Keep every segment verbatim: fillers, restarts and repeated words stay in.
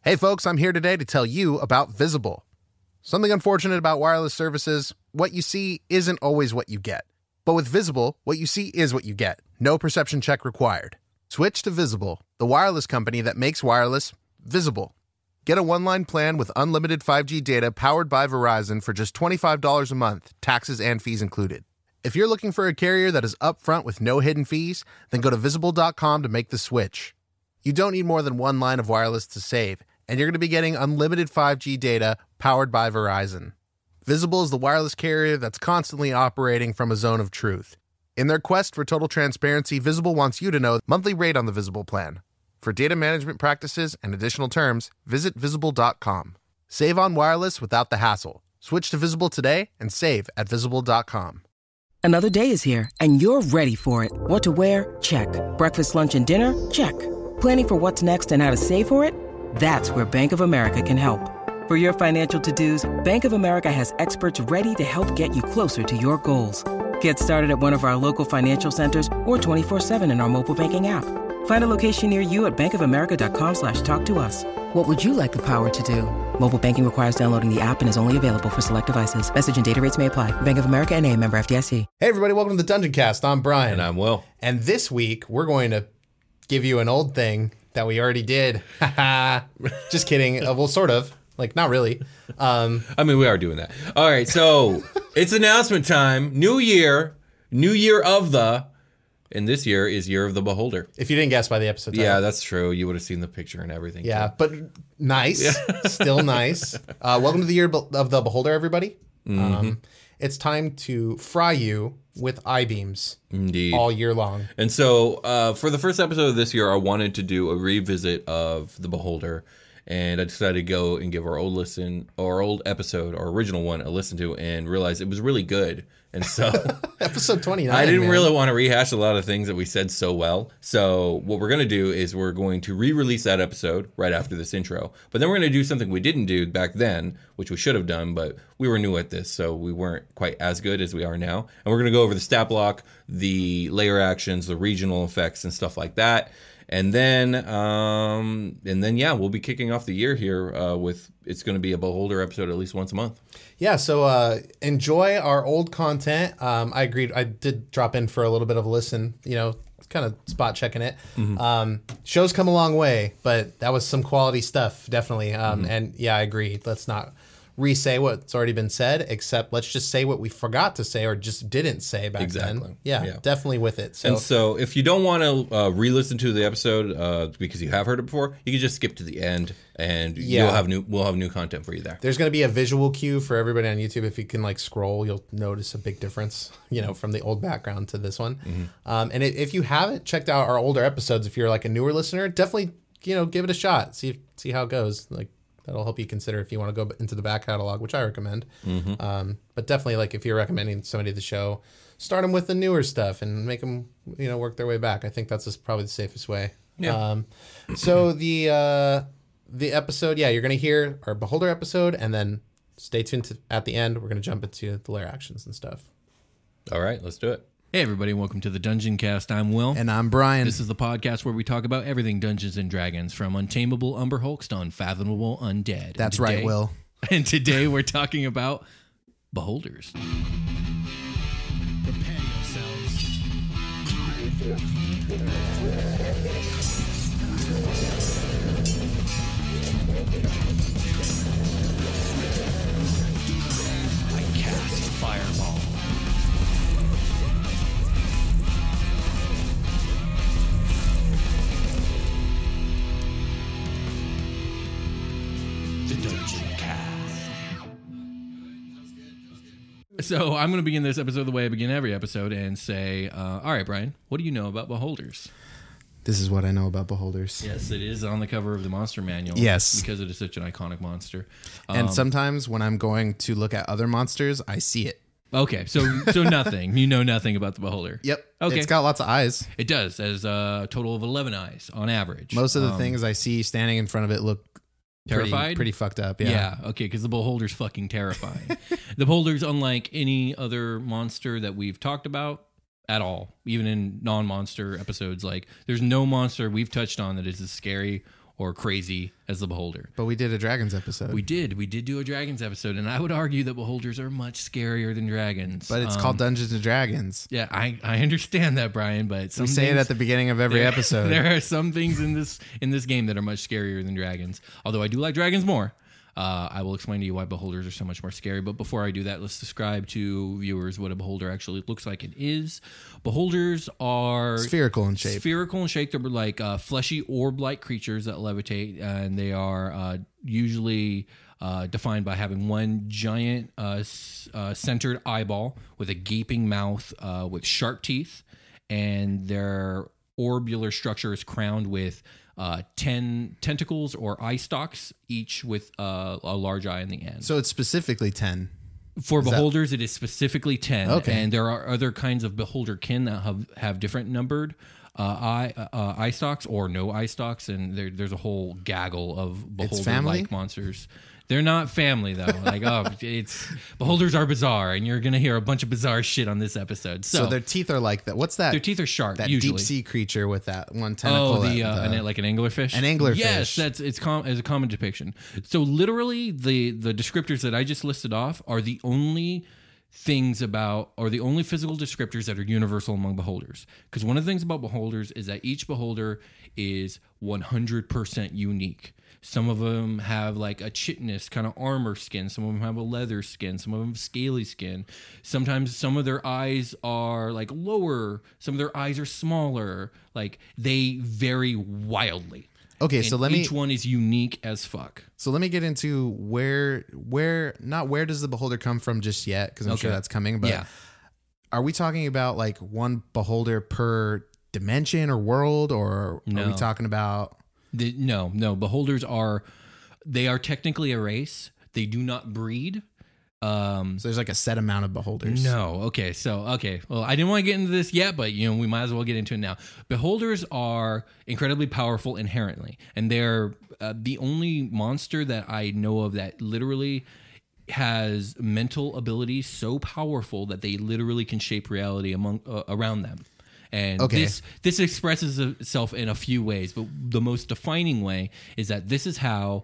Hey folks, I'm here today to tell you about Visible. Something unfortunate about wireless services, what you see isn't always what you get. But with Visible, what you see is what you get. No perception check required. Switch to Visible, the wireless company that makes wireless visible. Get a one-line plan with unlimited five G data powered by Verizon for just twenty-five dollars a month, taxes and fees included. If you're looking for a carrier that is upfront with no hidden fees, then go to visible dot com to make the switch. You don't need more than one line of wireless to save, and you're going to be getting unlimited five G data powered by Verizon. Visible is the wireless carrier that's constantly operating from a zone of truth. In their quest for total transparency, Visible wants you to know the monthly rate on the Visible plan. For data management practices and additional terms, visit visible dot com. Save on wireless without the hassle. Switch to Visible today and save at visible dot com. Another day is here, and you're ready for it. What to wear? Check. Breakfast, lunch, and dinner? Check. Planning for what's next and how to save for it? That's where Bank of America can help. For your financial to-dos, Bank of America has experts ready to help get you closer to your goals. Get started at one of our local financial centers or twenty-four seven in our mobile banking app. Find a location near you at bankofamerica.com slash talk to us. What would you like the power to do? Mobile banking requires downloading the app and is only available for select devices. Message and data rates may apply. Bank of America N A, member F D I C. Hey everybody, welcome to the Dungeon Cast. I'm Brian. And I'm Will. And this week, we're going to give you an old thing that we already did. Just kidding. Uh, well, sort of. Like, not really. Um, I mean, we are doing that. All right, so it's announcement time. New year. New year of the... And this year is Year of the Beholder. If you didn't guess by the episode title. Yeah, that's true. You would have seen the picture and everything. Yeah, too. but nice. Yeah. Still nice. Uh, welcome to the Year of the Beholder, everybody. Mm-hmm. Um, it's time to fry you with I-beams. Indeed. All year long. And so uh, for the first episode of this year, I wanted to do a revisit of The Beholder. And I decided to go and give our old listen, or our old episode, our original one, a listen to, and realize it was really good. And so, episode twenty-nine. I didn't man. really want to rehash a lot of things that we said so well. So what we're going to do is we're going to re-release that episode right after this intro. But then we're going to do something we didn't do back then, which we should have done, but we were new at this, so we weren't quite as good as we are now. And we're going to go over the stat block, the layer actions, the regional effects, and stuff like that. And then, um, and then, yeah, we'll be kicking off the year here uh, with, it's going to be a Beholder episode at least once a month. Yeah, so uh, enjoy our old content. Um, I agreed. I did drop in for a little bit of a listen, you know, kind of spot checking it. Mm-hmm. Um, show's come a long way, but that was some quality stuff, definitely. Um, mm-hmm. And yeah, I agree. Let's not re-say what's already been said, except let's just say what we forgot to say or just didn't say back exactly. then. Yeah, yeah, definitely with it. So. And so if you don't want to uh, re-listen to the episode uh, because you have heard it before, you can just skip to the end and yeah. you'll have new we'll have new content for you there. There's going to be a visual cue for everybody on YouTube. If you can like scroll, you'll notice a big difference, you know, from the old background to this one. Mm-hmm. Um, and if you haven't checked out our older episodes, if you're like a newer listener, definitely, you know, give it a shot. See see how it goes. Like, that'll help you consider if you want to go into the back catalog, which I recommend. Mm-hmm. Um, but definitely, like, if you're recommending somebody the show, start them with the newer stuff and make them, you know, work their way back. I think that's just probably the safest way. Yeah. Um, so the uh, the episode, yeah, you're going to hear our Beholder episode, and then stay tuned to, at the end. We're going to jump into the layer actions and stuff. All right, let's do it. Hey everybody, welcome to the Dungeon Cast. I'm Will. And I'm Brian. This is the podcast where we talk about everything Dungeons and Dragons, from untamable Umber Hulks to unfathomable undead. That's today, right, Will. And today we're talking about Beholders. Prepare yourselves. I cast Fireball. So I'm going to begin this episode the way I begin every episode and say, uh, all right, Brian, what do you know about Beholders? This is what I know about Beholders. Yes, it is on the cover of the Monster Manual. Yes. Because it is such an iconic monster. Um, and sometimes when I'm going to look at other monsters, I see it. Okay, so so nothing. You know nothing about the Beholder. Yep. Okay. It's got lots of eyes. It does, as a total of eleven eyes on average. Most of the um, things I see standing in front of it look terrified, pretty, pretty fucked up. Yeah. Yeah. Okay, because the Beholder's fucking terrifying. The Beholder's unlike any other monster that we've talked about at all, even in non-monster episodes. Like, there's no monster we've touched on that is as scary or crazy as the beholder. But we did a dragons episode. We did. We did do a dragons episode, and I would argue that beholders are much scarier than dragons. But it's Um, called Dungeons and Dragons. Yeah, I, I understand that, Brian, but some We say it things- at the beginning of every there, episode. There are some things in this in this game that are much scarier than dragons. Although I do like dragons more. Uh, I will explain to you why beholders are so much more scary. But before I do that, let's describe to viewers what a beholder actually looks like and is. Beholders are Spherical in shape. Spherical in shape. They're like uh, fleshy orb-like creatures that levitate, and they are uh, usually uh, defined by having one giant uh, s- uh, centered eyeball with a gaping mouth uh, with sharp teeth, and their orbular structure is crowned with uh, ten tentacles or eye stalks, each with uh, a large eye in the end. So it's specifically ten. For that- beholders, it is specifically ten. Okay. And there are other kinds of beholder kin that have, have different numbered uh, eye uh, eye stalks or no eye stalks, and there, there's a whole gaggle of family? beholder-like monsters. They're not family though. Like oh, it's beholders are bizarre, and you're gonna hear a bunch of bizarre shit on this episode. So, So their teeth are like that. What's that? their teeth are sharp. that usually. deep sea creature with that one tentacle. Oh, the, that- uh, the- an, like an anglerfish. An anglerfish. Yes, that's it's com- as a common depiction. So literally, the the descriptors that I just listed off are the only things about, or the only physical descriptors that are universal among beholders. Because one of the things about beholders is that each beholder is one hundred percent unique. Some of them have like a chitinous kind of armor skin. Some of them have a leather skin. Some of them have scaly skin. Sometimes some of their eyes are like lower. Some of their eyes are smaller. Like they vary wildly. Okay, And so let me each one is unique as fuck. so let me get into where where not where does the beholder come from just yet, because I'm sure Okay. that's coming. But Yeah. are we talking about like one beholder per dimension or world, or are No. we talking about? The, no, no. Beholders are, they are technically a race. They do not breed. Um, So there's like a set amount of beholders. No. Okay. So, okay. Well, I didn't want to get into this yet, but you know, we might as well get into it now. Beholders are incredibly powerful inherently, and they're uh, the only monster that I know of that literally has mental abilities so powerful that they literally can shape reality among uh, around them. And Okay. this this expresses itself in a few ways, but the most defining way is that this is how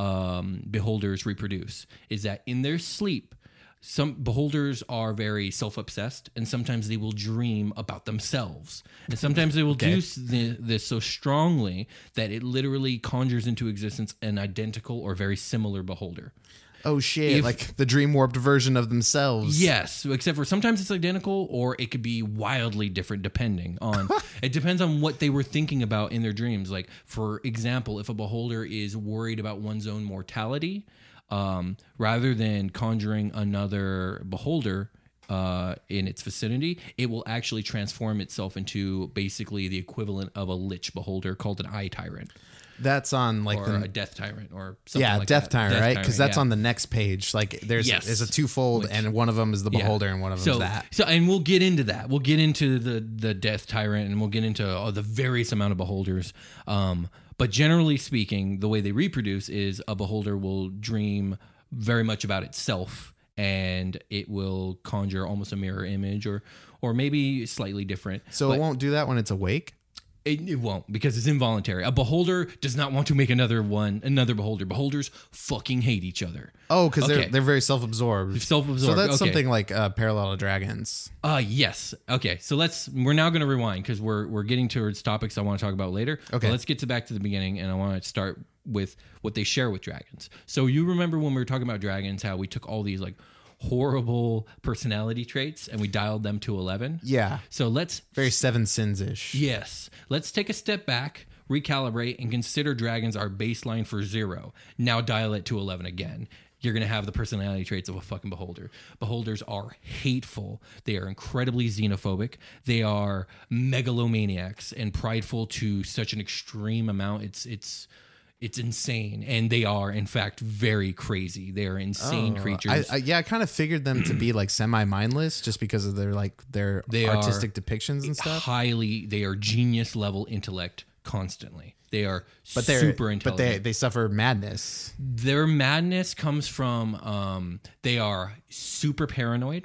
um, beholders reproduce. Is that in their sleep, some beholders are very self-obsessed, and sometimes they will dream about themselves, and sometimes they will do s- the- this so strongly that it literally conjures into existence an identical or very similar beholder. Oh shit! If- like the dream warped version of themselves. Yes, except for sometimes it's identical, or it could be wildly different depending on. It depends on what they were thinking about in their dreams. Like, for example, if a beholder is worried about one's own mortality, um, rather than conjuring another beholder uh, in its vicinity, it will actually transform itself into basically the equivalent of a lich beholder called an eye tyrant, That's on like or the a death tyrant, or something yeah like death that. tyrant, right? Because that's yeah. on the next page. Like there's Yes. there's a twofold, Which- and one of them is the Yeah. beholder, and one of them so, is that. So, and we'll get into that. We'll get into the the death tyrant, and we'll get into oh, the various amount of beholders. Um, but generally speaking, the way they reproduce is a beholder will dream very much about itself, and it will conjure almost a mirror image, or or maybe slightly different. So But it won't do that when it's awake. It, it won't, because it's involuntary. A beholder does not want to make another one, another beholder. Beholders fucking hate each other. Oh, because Okay. they're they're very self-absorbed. Self-absorbed, So that's okay. something like uh, parallel to dragons. Uh yes. Okay. So let's we're now going to rewind because we're we're getting towards topics I want to talk about later. Okay. But let's get to back to the beginning, and I want to start with what they share with dragons. So you remember when we were talking about dragons, how we took all these like horrible personality traits and we dialed them to eleven? Yeah, So let's very Seven Sins ish. Yes. Let's take a step back, recalibrate, and consider dragons our baseline for zero. Now dial it to eleven again. You're going to have the personality traits of a fucking beholder. Beholders are hateful. They are incredibly xenophobic. They are megalomaniacs and prideful to such an extreme amount. It's it's it's insane. And they are, in fact, very crazy. They are insane creatures. I, I, yeah, I kind of figured them to be like semi-mindless just because of their like their They artistic are depictions and stuff. Highly, they are genius level intellect constantly. They are But they're super but intelligent. they they suffer madness. Their madness comes from um, they are super paranoid.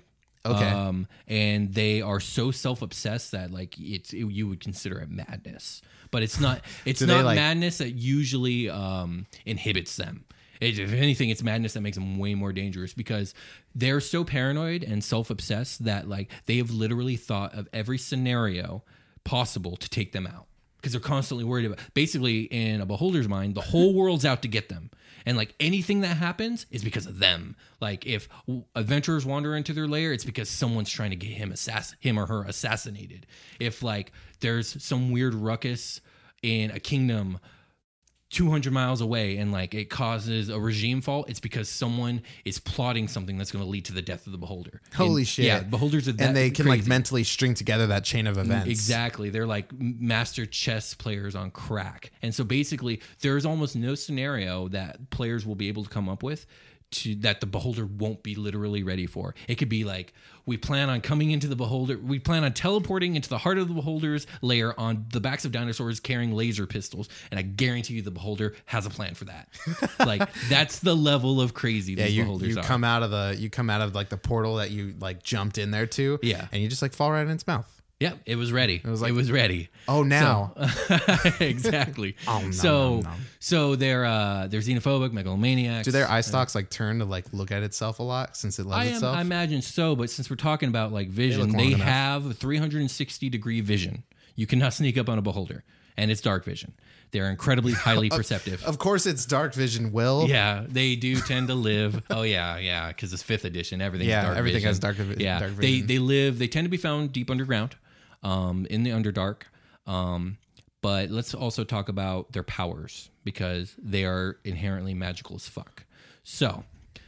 Okay. Um, and they are so self-obsessed that like it's it, you would consider it madness, but it's not. It's Do they, not like- madness that usually um, inhibits them. It, if anything, it's madness that makes them way more dangerous because they're so paranoid and self-obsessed that like they have literally thought of every scenario possible to take them out because they're constantly worried about. Basically, in a beholder's mind, the whole world's out to get them. And like anything that happens is because of them. Like if adventurers wander into their lair, it's because someone's trying to get him assass- him or her assassinated. If like there's some weird ruckus in a kingdom two hundred miles away and like it causes a regime fall, it's because someone is plotting something that's going to lead to the death of the beholder. Holy and, shit. Yeah, beholders are that and they can like crazy. mentally string together that chain of events. Exactly. They're like master chess players on crack. And so basically there's almost no scenario that players will be able to come up with to that the beholder won't be literally ready for. It could be like, we plan on coming into the beholder, we plan on teleporting into the heart of the beholder's lair on the backs of dinosaurs carrying laser pistols, and I guarantee you the beholder has a plan for that. Like that's the level of crazy Yeah, these you, beholders you are. come out of the you come out of like the portal that you like jumped in there to. Yeah. And you just like fall right in its mouth. Yeah, it was ready. It was was, like- it was ready. Oh, now. So, exactly. Oh, nom, so, nom, nom. so they're uh, they're xenophobic, megalomaniacs. Do their eye stalks like turn to like look at itself a lot since it loves I, am, itself? I imagine so, but since we're talking about like vision, look long they enough. have a three hundred sixty degree vision. You cannot sneak up on a beholder, and it's dark vision. They're incredibly highly perceptive. Of course, it's dark vision. Will. Yeah, they do tend to live. Oh yeah, yeah, because it's fifth edition. Everything's Yeah, dark everything vision. has dark vi- Yeah, dark they vision. they live. They tend to be found deep underground, um, in the Underdark. Um, but let's also talk about their powers because they are inherently magical as fuck. So,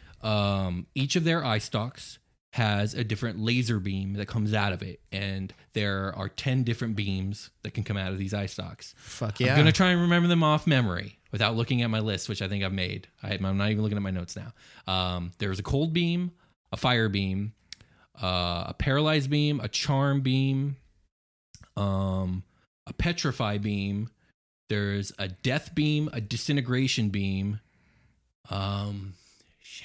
um, each of their eye stalks has a different laser beam that comes out of it, and there are ten different beams that can come out of these eye stalks. Fuck yeah. I'm gonna try and remember them off memory without looking at my list, which I think I've made. I, I'm not even looking at my notes now. Um, there's a cold beam, a fire beam, uh, a paralyzed beam, a charm beam, um, a petrify beam. There's a death beam, a disintegration beam. Um, shit.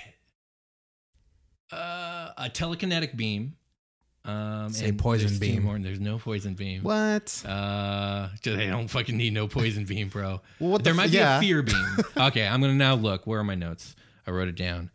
Uh, a telekinetic beam. Um, Say and poison there's two beam. more. There's no poison beam. What? Uh, they don't fucking need no poison beam, bro. Well, what the there f- might be yeah. a fear beam. Okay, I'm gonna now look. Where are my notes? I wrote it down.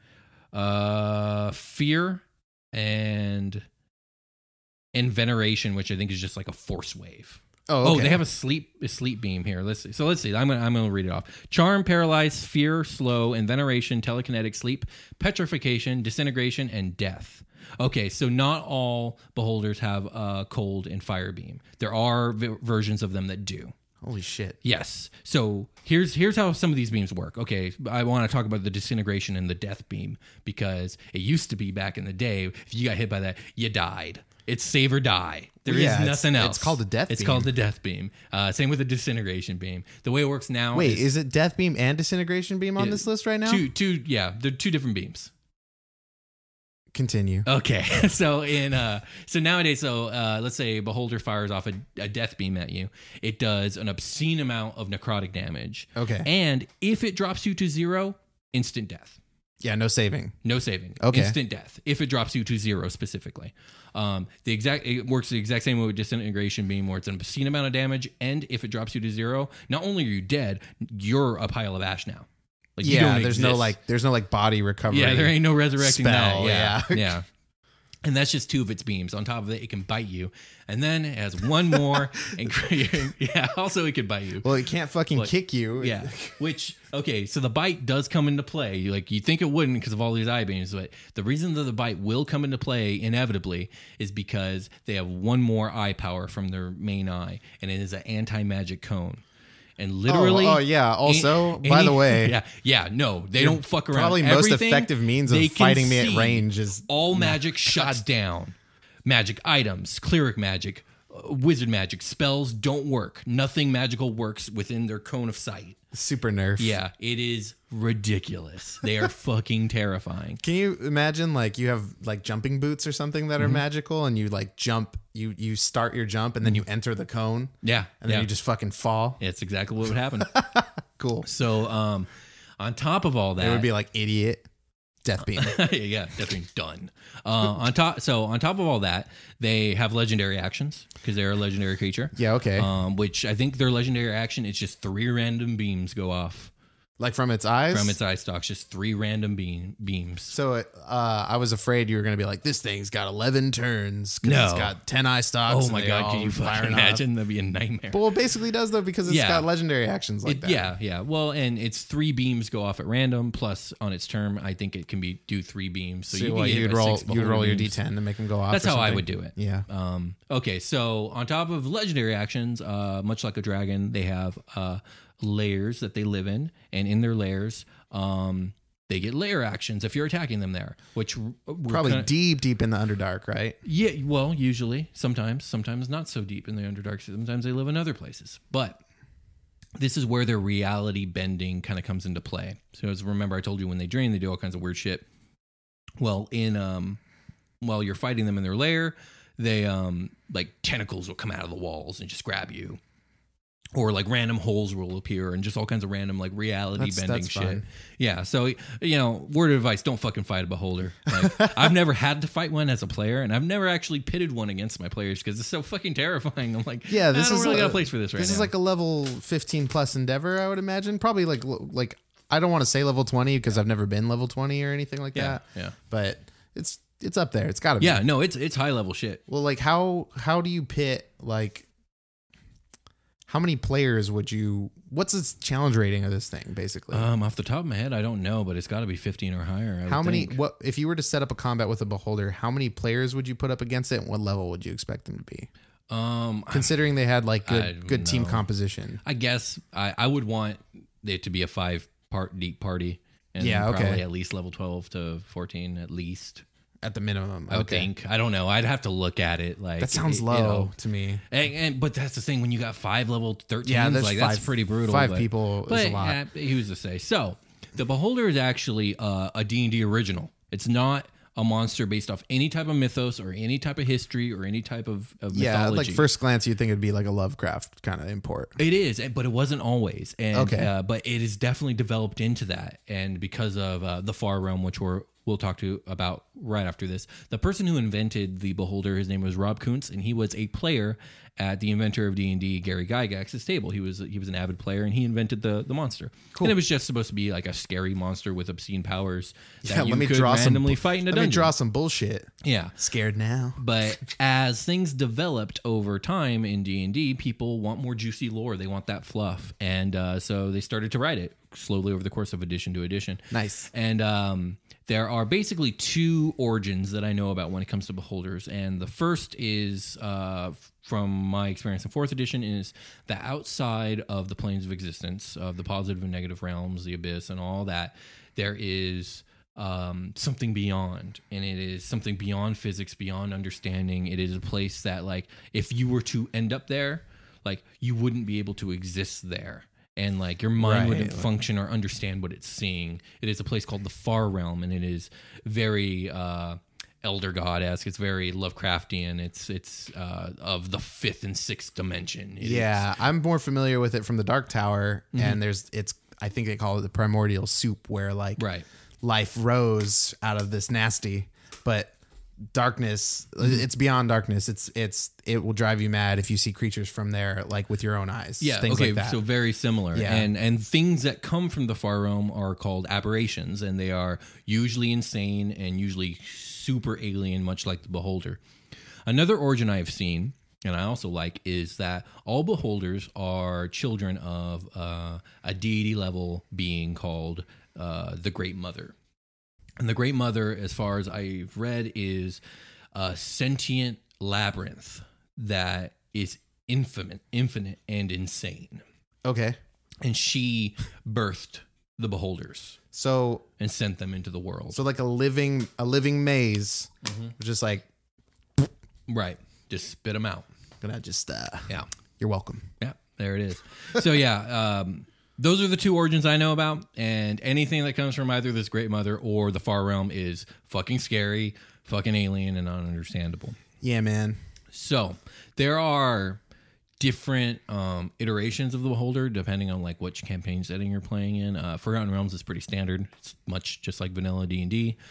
Uh, fear and and veneration, which I think is just like a force wave. Oh, Oh, okay. they have a sleep a sleep beam here. Let's see. So let's see. I'm gonna I'm gonna read it off. Charm, paralyze, fear, slow, and veneration, telekinetic, sleep, petrification, disintegration, and death. Okay, so not all beholders have a cold and fire beam. There are v- versions of them that do. Holy shit. Yes. So here's here's how some of these beams work. Okay, I want to talk about the disintegration and the death beam because it used to be back in the day, if you got hit by that, you died. It's save or die. There is Yeah, it's- nothing else. it's called a death It's beam. called the death beam. Uh, same with the disintegration beam. The way it works now. Wait, is, is it death beam and disintegration beam on Yeah, this list right now? two two yeah, they're two different beams. Continue. Okay, so in uh, so nowadays, so uh, let's say a beholder fires off a, a death beam at you. It does an obscene amount of necrotic damage. Okay. and if it drops you to zero, instant death, Yeah, no saving. no saving, Okay. instant death. If it drops you to zero specifically, um, the exact it works the exact same way with disintegration beam, where it's an obscene amount of damage, and if it drops you to zero, not only are you dead, you're a pile of ash now. Like, you Yeah, don't there's no exist. like there's no like body recovery. Yeah, there ain't no resurrecting spell, that. Yeah, yeah. yeah. And that's just two of its beams. On top of it, it can bite you, and then it has one more. and yeah, also it can bite you. Well, it can't fucking Like, kick you. Yeah. Which okay, so the bite does come into play. You like you think it wouldn't because of all these eye beams, but the reason that the bite will come into play inevitably is because they have one more eye power from their main eye, and it is an anti-magic cone. And literally, oh, yeah. Also, any- by the way, yeah, yeah, no, they don't fuck around. probably most Everything effective means of they can fighting me at see. range is- all magic shuts down. Magic items, cleric magic, uh, wizard magic, spells don't work. Nothing magical works within their cone of sight. super nerf. Yeah, it is ridiculous. They are fucking terrifying. Can you imagine like you have like jumping boots or something that are Mm-hmm. magical and you like jump, you you start your jump and then you enter the cone Yeah, and then yeah. you just fucking fall? It's exactly what would happen. Cool. So, um, on top of all that, It would be like idiot, Death Beam. yeah, Death Beam done. Uh, on top, so on top of all that, they have legendary actions because they're a legendary creature. Yeah, okay. Um, which I think their legendary action is just three random beams go off Like from its eyes? from its eye stalks, just three random beam beams. So uh, I was afraid you were going to be like, this thing's got eleven turns because No. it's got ten eye stalks. Oh and my they god, all can you fire fucking off. imagine? That'd be a nightmare. But well, it basically does though because it's Yeah. got legendary actions like It- that. yeah, yeah. Well, and it's three beams go off at random. Plus, on its turn, I think it can be do three beams. So, So you well, can you'd hit roll, six you'd beholder roll your beams. D ten to make them go off. That's or how I something. would do it. Yeah. Um, okay, so on top of legendary actions, uh, much like a dragon, they have uh, layers that they live in, and in their layers, um, they get layer actions if you're attacking them there, which w- we're Probably kinda- deep, deep in the Underdark, right? Yeah, well, usually, sometimes, sometimes not so deep in the Underdark. Sometimes they live in other places, but this is where their reality bending kind of comes into play. So, as remember, I told you when they drain, they do all kinds of weird shit. Well, in um, while you're fighting them in their lair, they um, like tentacles will come out of the walls and just grab you, or like random holes will appear and just all kinds of random like reality That's- bending that's shit. fun. Yeah, so you know, word of advice: don't fucking fight a beholder. Like, I've never had to fight one as a player, and I've never actually pitted one against my players because it's so fucking terrifying. I'm like, Yeah, this I don't is really a- got a place for this right This now. is like a level fifteen plus endeavor, I would imagine. Probably like like I don't want to say level twenty because I've never been level twenty or anything like yeah, that. yeah, But it's it's up there. It's got to be. yeah. No, it's it's high level shit. Well, like how how do you pit like how many players would you? What's its challenge rating of this thing basically? Um, off the top of my head, I don't know, but it's got to be fifteen or higher. I how would many? think. What if you were to set up a combat with a beholder? How many players would you put up against it? And what level would you expect them to be? Um, I- Considering they had like I good good team know. composition. I guess I, I would want it to be a five part deep party. And Yeah, okay. probably at least level twelve to fourteen at least. At the minimum, I would okay. think. I don't know. I'd have to look at it. Like That sounds you low know. to me. And, and but that's the thing when you got five level thirteens, Yeah, that's like that's five- pretty brutal. five but- people is but, a lot. uh, who's to say? So the Beholder is actually uh, a D and D original. It's not a monster based off any type of mythos or any type of history or any type of, of Yeah, mythology. like first glance, you'd think it'd be like a Lovecraft kind of import. It is, but it wasn't always. And, Okay. uh, but it is definitely developed into that. And because of uh, the Far Realm, which we're, we'll talk to about right after this, the person who invented the Beholder, his name was Rob Kuntz, and he was a player at the inventor of D and D, Gary Gygax's table. He was he was an avid player, and he invented the the monster. Cool. And it was just supposed to be like a scary monster with obscene powers that Yeah, you let me could draw some. randomly fight in a Let dungeon. me draw some bullshit. yeah. Scared now. But as things developed over time in D and D, people want more juicy lore. They want that fluff. And uh, so they started to write it slowly over the course of edition to edition. Nice. And um, there are basically two origins that I know about when it comes to Beholders. And the first is, uh, from my experience in fourth edition, is that outside of the planes of existence, of the positive and negative realms, the abyss, and all that, there is um, something beyond. And it is something beyond physics, beyond understanding. It is a place that, like, if you were to end up there, like, you wouldn't be able to exist there. And like your mind Right. wouldn't function or understand what it's seeing. It is a place called the Far Realm, and it is very uh, Elder God-esque. It's very Lovecraftian. It's it's uh, of the fifth and sixth dimension. It Yeah, I'm more familiar with it from the Dark Tower, and there's it's. I think they call it the primordial soup, where like Right. life rose out of this nasty, but darkness. It's beyond darkness. It's it's it will drive you mad if you see creatures from there, like with your own eyes. Yeah, things okay, like that. so very similar. Yeah. And and things that come from the Far Realm are called aberrations, and they are usually insane and usually super alien, much like the Beholder. Another origin I have seen, and I also like, is that all Beholders are children of uh, a deity level being called uh, the Great Mother. And the Great Mother, as far as I've read, is a sentient labyrinth that is infinite, infinite and insane. Okay, And she birthed the Beholders so and sent them into the world. so like a living a living maze, Mm-hmm. just like Right. Just spit them out. gonna just uh, Yeah. you're welcome. Yeah. There it is. So, yeah. Um, those are the two origins I know about. And anything that comes from either this Great Mother or the Far Realm is fucking scary, fucking alien, and ununderstandable. Yeah, man. So there are different um, iterations of the Beholder depending on like which campaign setting you're playing in. Uh, Forgotten Realms is pretty standard. It's much just like vanilla D and D.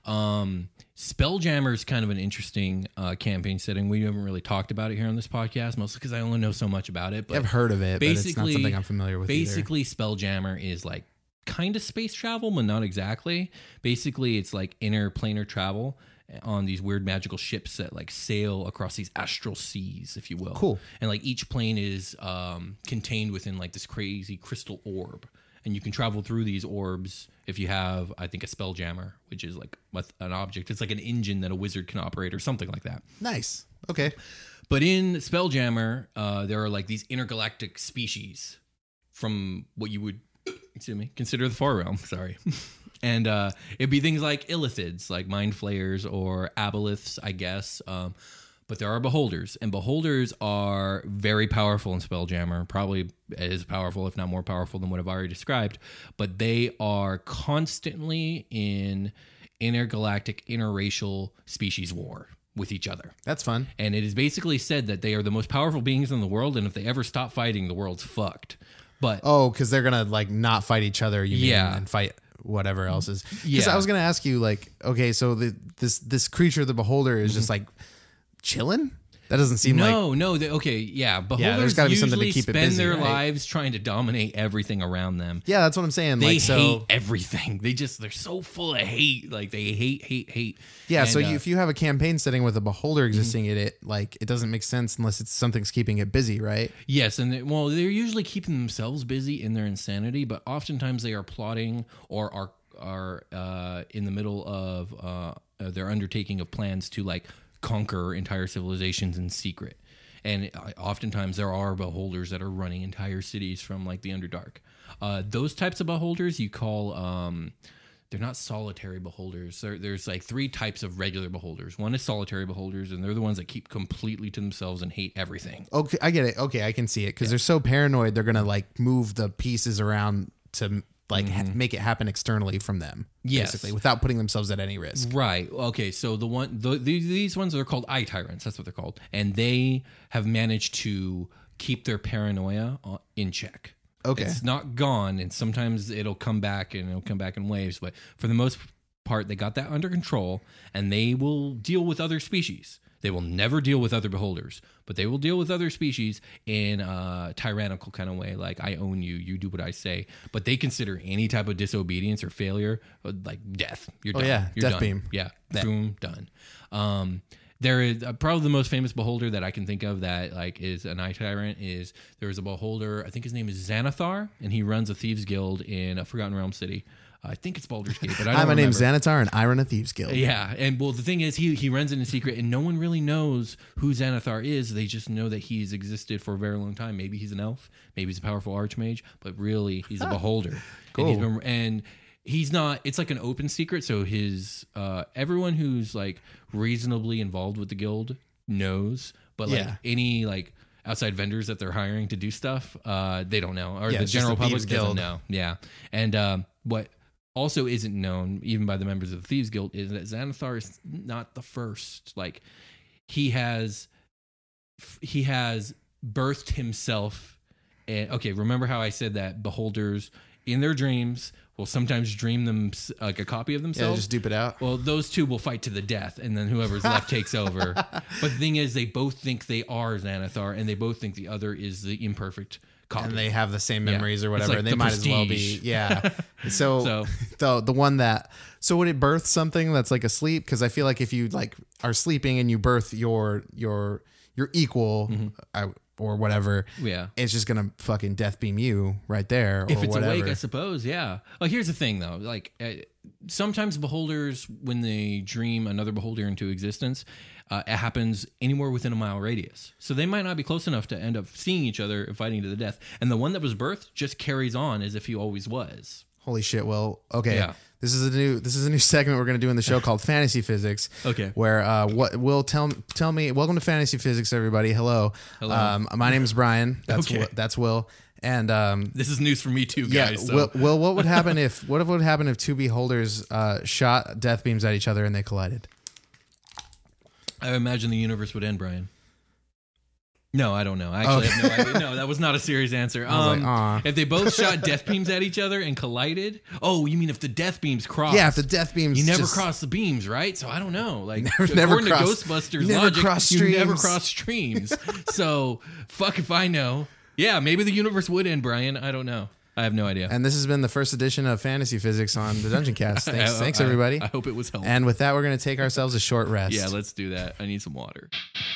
Um, Spelljammer is kind of an interesting uh, campaign setting. We haven't really talked about it here on this podcast, mostly because I only know so much about it. But I've heard of it, but it's not basically- something I'm familiar with. Basically, Spelljammer is like kind of space travel, but not exactly. Basically, it's like interplanar travel on these weird magical ships that like sail across these astral seas, if you will. Cool. And like each plane is um, contained within like this crazy crystal orb. And you can travel through these orbs if you have, I think, a Spelljammer, which is like an object. It's like an engine that a wizard can operate or something like that. either. Nice. Okay. But in Spelljammer, uh, there are like these intergalactic species from what you would, excuse me, consider the Far Realm. Sorry. And uh, it'd be things like illithids, like mind flayers or aboliths, I guess. Um, but there are beholders, and beholders are very powerful in Spelljammer, probably as powerful, if not more powerful than what I've already described. But they are constantly in intergalactic, interracial species war with each other. That's fun. And it is basically said that they are the most powerful beings in the world, and if they ever stop fighting, the world's fucked. But Oh, because they're gonna like not fight each other, you mean, Yeah. and fight whatever else is. Because Yeah. I was gonna ask you, like, okay, so the this this creature, the Beholder, is just like chilling. That doesn't seem like. no, no, they, okay, yeah. Beholders there's gotta be something to usually keep it spend busy, their right? lives trying to dominate everything around them. Yeah, that's what I'm saying. They like, so hate everything. They just they're so full of hate. Like they hate, hate, hate. yeah, And, so uh, you, if you have a campaign setting with a Beholder existing in it, like it doesn't make sense unless it's something's keeping it busy, right? yes, and they, well, they're usually keeping themselves busy in their insanity, but oftentimes they are plotting or are are uh, in the middle of uh, uh, their undertaking of plans to like conquer entire civilizations in secret. And uh, oftentimes there are beholders that are running entire cities from like the Underdark. Uh, those types of beholders you call um, they're not solitary beholders. There, there's like three types of regular beholders. One is solitary beholders, and they're the ones that keep completely to themselves and hate everything. Okay, I get it. Okay, I can see it because they're so paranoid. They're gonna like move the pieces around to like ha- make it happen externally from them, Yes. basically, without putting themselves at any risk. Right. Okay. So the one, the, these these ones are called eye tyrants. That's what they're called, and they have managed to keep their paranoia uh, in check. Okay. It's not gone, and sometimes it'll come back, and it'll come back in waves. But for the most part, they got that under control, and they will deal with other species. They will never deal with other beholders, but they will deal with other species in a tyrannical kind of way, like I own you, you do what I say. But they consider any type of disobedience or failure uh, like death. You're Oh, done. yeah, You're death done. beam. Yeah, That- boom, done. Um, there is uh, probably the most famous beholder that I can think of that like is an eye tyrant. Is there is a beholder? I think his name is Xanathar, and he runs a thieves guild in a Forgotten Realm city. I think it's Baldur's Gate, but I don't Hi, my remember. name's Xanatar, and I run a thieves guild. Yeah, and well, the thing is, he he runs it in secret, and no one really knows who Xanathar is. They just know that he's existed for a very long time. Maybe he's an elf, maybe he's a powerful archmage, but really, he's a beholder. Cool. And he's, been, and he's not. It's like an open secret. So his uh, everyone who's like reasonably involved with the guild knows, but like Yeah. any like outside vendors that they're hiring to do stuff, uh, they don't know, or Yeah, the it's just general the public Thieves doesn't Guild. know. Yeah, and um, what also isn't known even by the members of the Thieves Guild is that Xanathar is not the first. Like he has he has birthed himself. And okay, remember how I said that beholders in their dreams will sometimes dream them like a copy of Yeah, themselves. just dupe it out. Well, those two will fight to the death, and then whoever's left takes over. But the thing is, they both think they are Xanathar, and they both think the other is the imperfect copy. And they have the same Yeah. memories or It's whatever. like and they The might as well be. Prestige. Yeah. So, So- the the one that so would it birth something that's like asleep? Because I feel like if you like are sleeping and you birth your your your equal I, or whatever, Mm-hmm. Yeah. it's just gonna fucking death beam you right there. If or it's whatever. awake, I suppose, yeah. Well, here's the thing, though. Like, uh, sometimes beholders, when they dream another beholder into existence, uh, it happens anywhere within a mile radius. So they might not be close enough to end up seeing each other and fighting to the death. And the one that was birthed just carries on as if he always was. Holy shit! Well, okay. Yeah. This is a new this is a new segment we're gonna do in the show called Fantasy Physics. Okay. Where uh, what will tell tell me? Welcome to Fantasy Physics, everybody. Hello. Hello. Um, my name is Brian. That's Okay. Wi- that's Will. And um, This is news for me, too, yeah, guys. so. Will, Will, what would happen if what would happen if two beholders uh, shot death beams at each other and they collided? I imagine the universe would end, Brian. No, I don't know. I actually have no idea. No, that was not a serious answer. I was Um, like, aw. if they both shot death beams at each other and collided. Oh, you mean if the death beams crossed? Yeah, if the death beams You never just- cross the beams, right? So I don't know. Like Never- never according cross- to Ghostbusters you never logic, cross you never streams. cross streams. So fuck if I know. Yeah, maybe the universe would end, Brian. I don't know. I have no idea. And this has been the first edition of Fantasy Physics on the Dungeon Cast. Thanks, I- thanks I- everybody. I hope it was helpful. And with that, we're going to take ourselves a short rest. Yeah, let's do that. I need some water.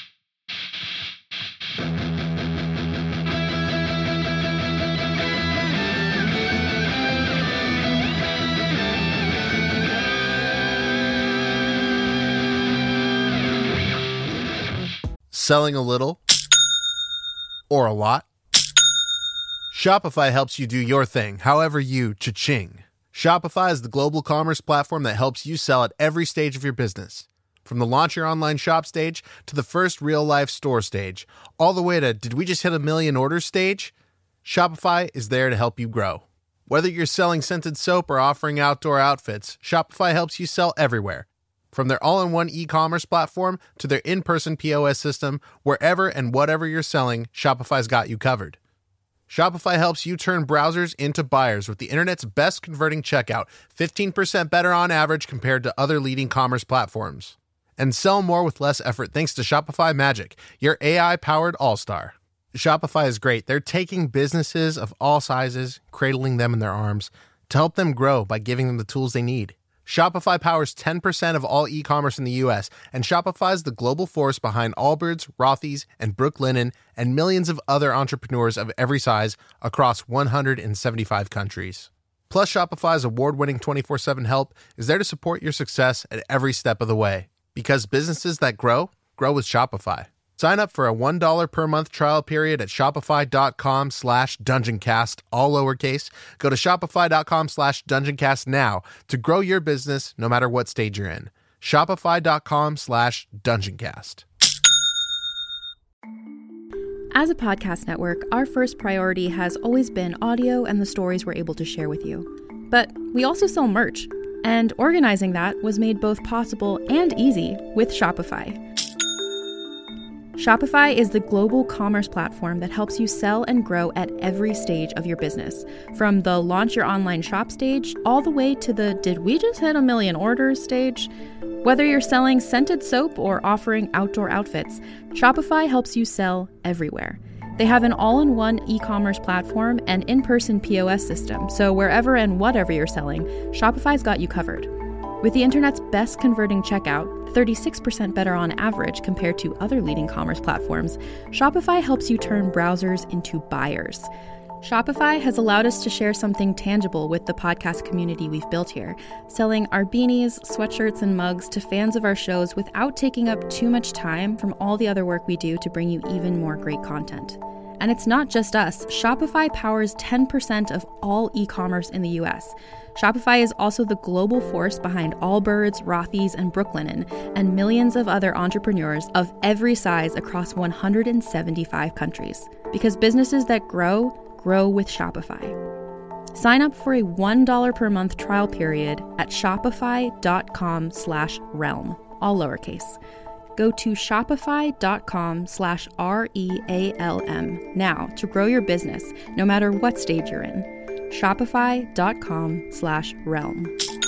Selling a little or a lot? Shopify helps you do your thing, however you cha-ching. Shopify is the global commerce platform that helps you sell at every stage of your business. From the launch your online shop stage to the first real-life store stage, all the way to did we just hit a million orders stage? Shopify is there to help you grow. Whether you're selling scented soap or offering outdoor outfits, Shopify helps you sell everywhere. From their all-in-one e-commerce platform to their in-person P O S system, wherever and whatever you're selling, Shopify's got you covered. Shopify helps you turn browsers into buyers with the internet's best converting checkout, fifteen percent better on average compared to other leading commerce platforms. And sell more with less effort thanks to Shopify Magic, your A I-powered all-star. Shopify is great. They're taking businesses of all sizes, cradling them in their arms, to help them grow by giving them the tools they need. Shopify powers ten percent of all e-commerce in the U S, and Shopify's the global force behind Allbirds, Rothy's, and Brooklinen, and millions of other entrepreneurs of every size across one hundred seventy-five countries. Plus, Shopify's award-winning twenty-four seven help is there to support your success at every step of the way. Because businesses that grow, grow with Shopify. Sign up for a one dollar per month trial period at shopify.com slash dungeoncast, all lowercase. Go to shopify.com slash dungeoncast now to grow your business no matter what stage you're in. Shopify.com slash dungeoncast. As a podcast network, our first priority has always been audio and the stories we're able to share with you. But we also sell merch, and organizing that was made both possible and easy with Shopify. Shopify is the global commerce platform that helps you sell and grow at every stage of your business, from the launch your online shop stage all the way to the did we just hit a million orders stage. Whether you're selling scented soap or offering outdoor outfits, Shopify helps you sell everywhere. They have an all-in-one e-commerce platform and in-person P O S system, so wherever and whatever you're selling, Shopify's got you covered. With the internet's best converting checkout, thirty-six percent better on average compared to other leading commerce platforms, Shopify helps you turn browsers into buyers. Shopify has allowed us to share something tangible with the podcast community we've built here, selling our beanies, sweatshirts, and mugs to fans of our shows without taking up too much time from all the other work we do to bring you even more great content. And it's not just us. Shopify powers ten percent of all e-commerce in the U S. Shopify is also the global force behind Allbirds, Rothy's, and Brooklinen, and millions of other entrepreneurs of every size across one hundred seventy-five countries. Because businesses that grow, grow with Shopify. Sign up for a one dollar per month trial period at shopify.com slash realm, all lowercase. Go to shopify.com slash R-E-A-L-M now to grow your business, no matter what stage you're in. Shopify.com slash realm.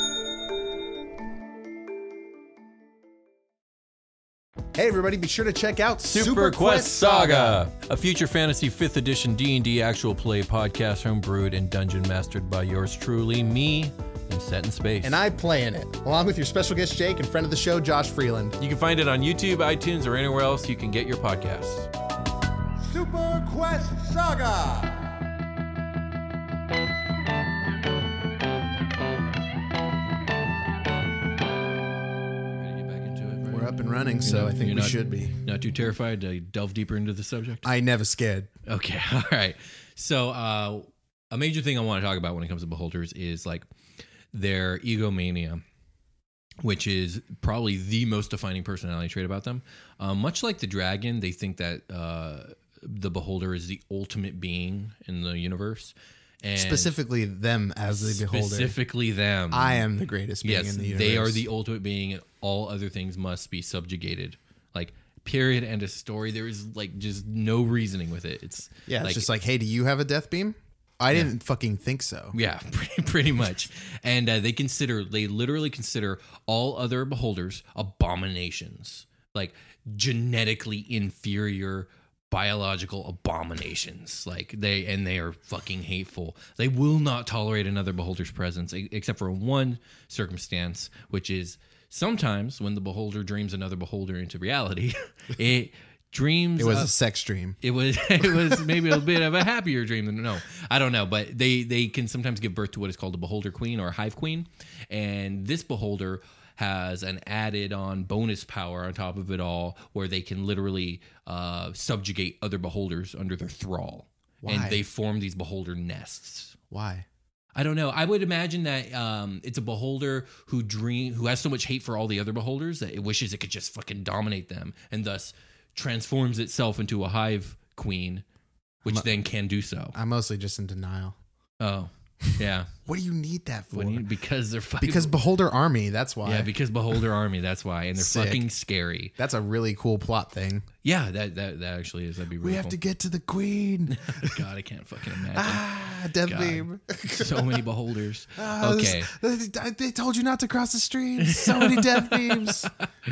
Hey everybody, be sure to check out Super Quest Saga, a future fantasy fifth edition D and D actual play podcast homebrewed and dungeon mastered by yours truly, me, and set in space. And I play in it, along with your special guest Jake and friend of the show, Josh Freeland. You can find it on YouTube, iTunes, or anywhere else you can get your podcasts. Super Quest Saga! We're up and running, so I think we not, should be. Not too terrified to delve deeper into the subject? I never scared. Okay, all right. So uh, a major thing I want to talk about when it comes to beholders is like their egomania, which is probably the most defining personality trait about them. Um, much like the dragon, they think that uh, the beholder is the ultimate being in the universe. And Specifically them as the beholder. Specifically them. I am the greatest being yes, in the universe. they are the ultimate being, and all other things must be subjugated. Like Period. End of story. There is like just no reasoning with it. It's Yeah, it's like, just like, hey, do you have a death beam? I didn't fucking think so. yeah, pretty, pretty much. And uh, they consider, they literally consider all other beholders abominations, like genetically inferior biological abominations. Like they, and they are fucking hateful. They will not tolerate another beholder's presence, e- except for one circumstance, which is sometimes when the beholder dreams another beholder into reality, it dreams. It was of- a sex dream. It was it was maybe a bit of a happier dream than no, I don't know, but they they can sometimes give birth to what is called a beholder queen or a hive queen, and this beholder has an added on bonus power on top of it all, where they can literally uh, subjugate other beholders under their thrall, Why? and they form these beholder nests. Why? I don't know. I would imagine that um, it's a beholder who dream who has so much hate for all the other beholders that it wishes it could just fucking dominate them, and thus transforms itself into a hive queen, which then can do so. I'm mostly just in denial. Oh, yeah. What do you need that for? What do you- because they're fucking Because Beholder Army, that's why. yeah, because beholder army. That's why, and they're Sick. fucking scary. That's a really cool plot thing. Yeah, that that, that actually is. That'd be really We have cool. to get to the queen. God, I can't fucking imagine. ah, death God. beam. So many beholders. Ah, Okay. this- they, they told you not to cross the street. So many death beams.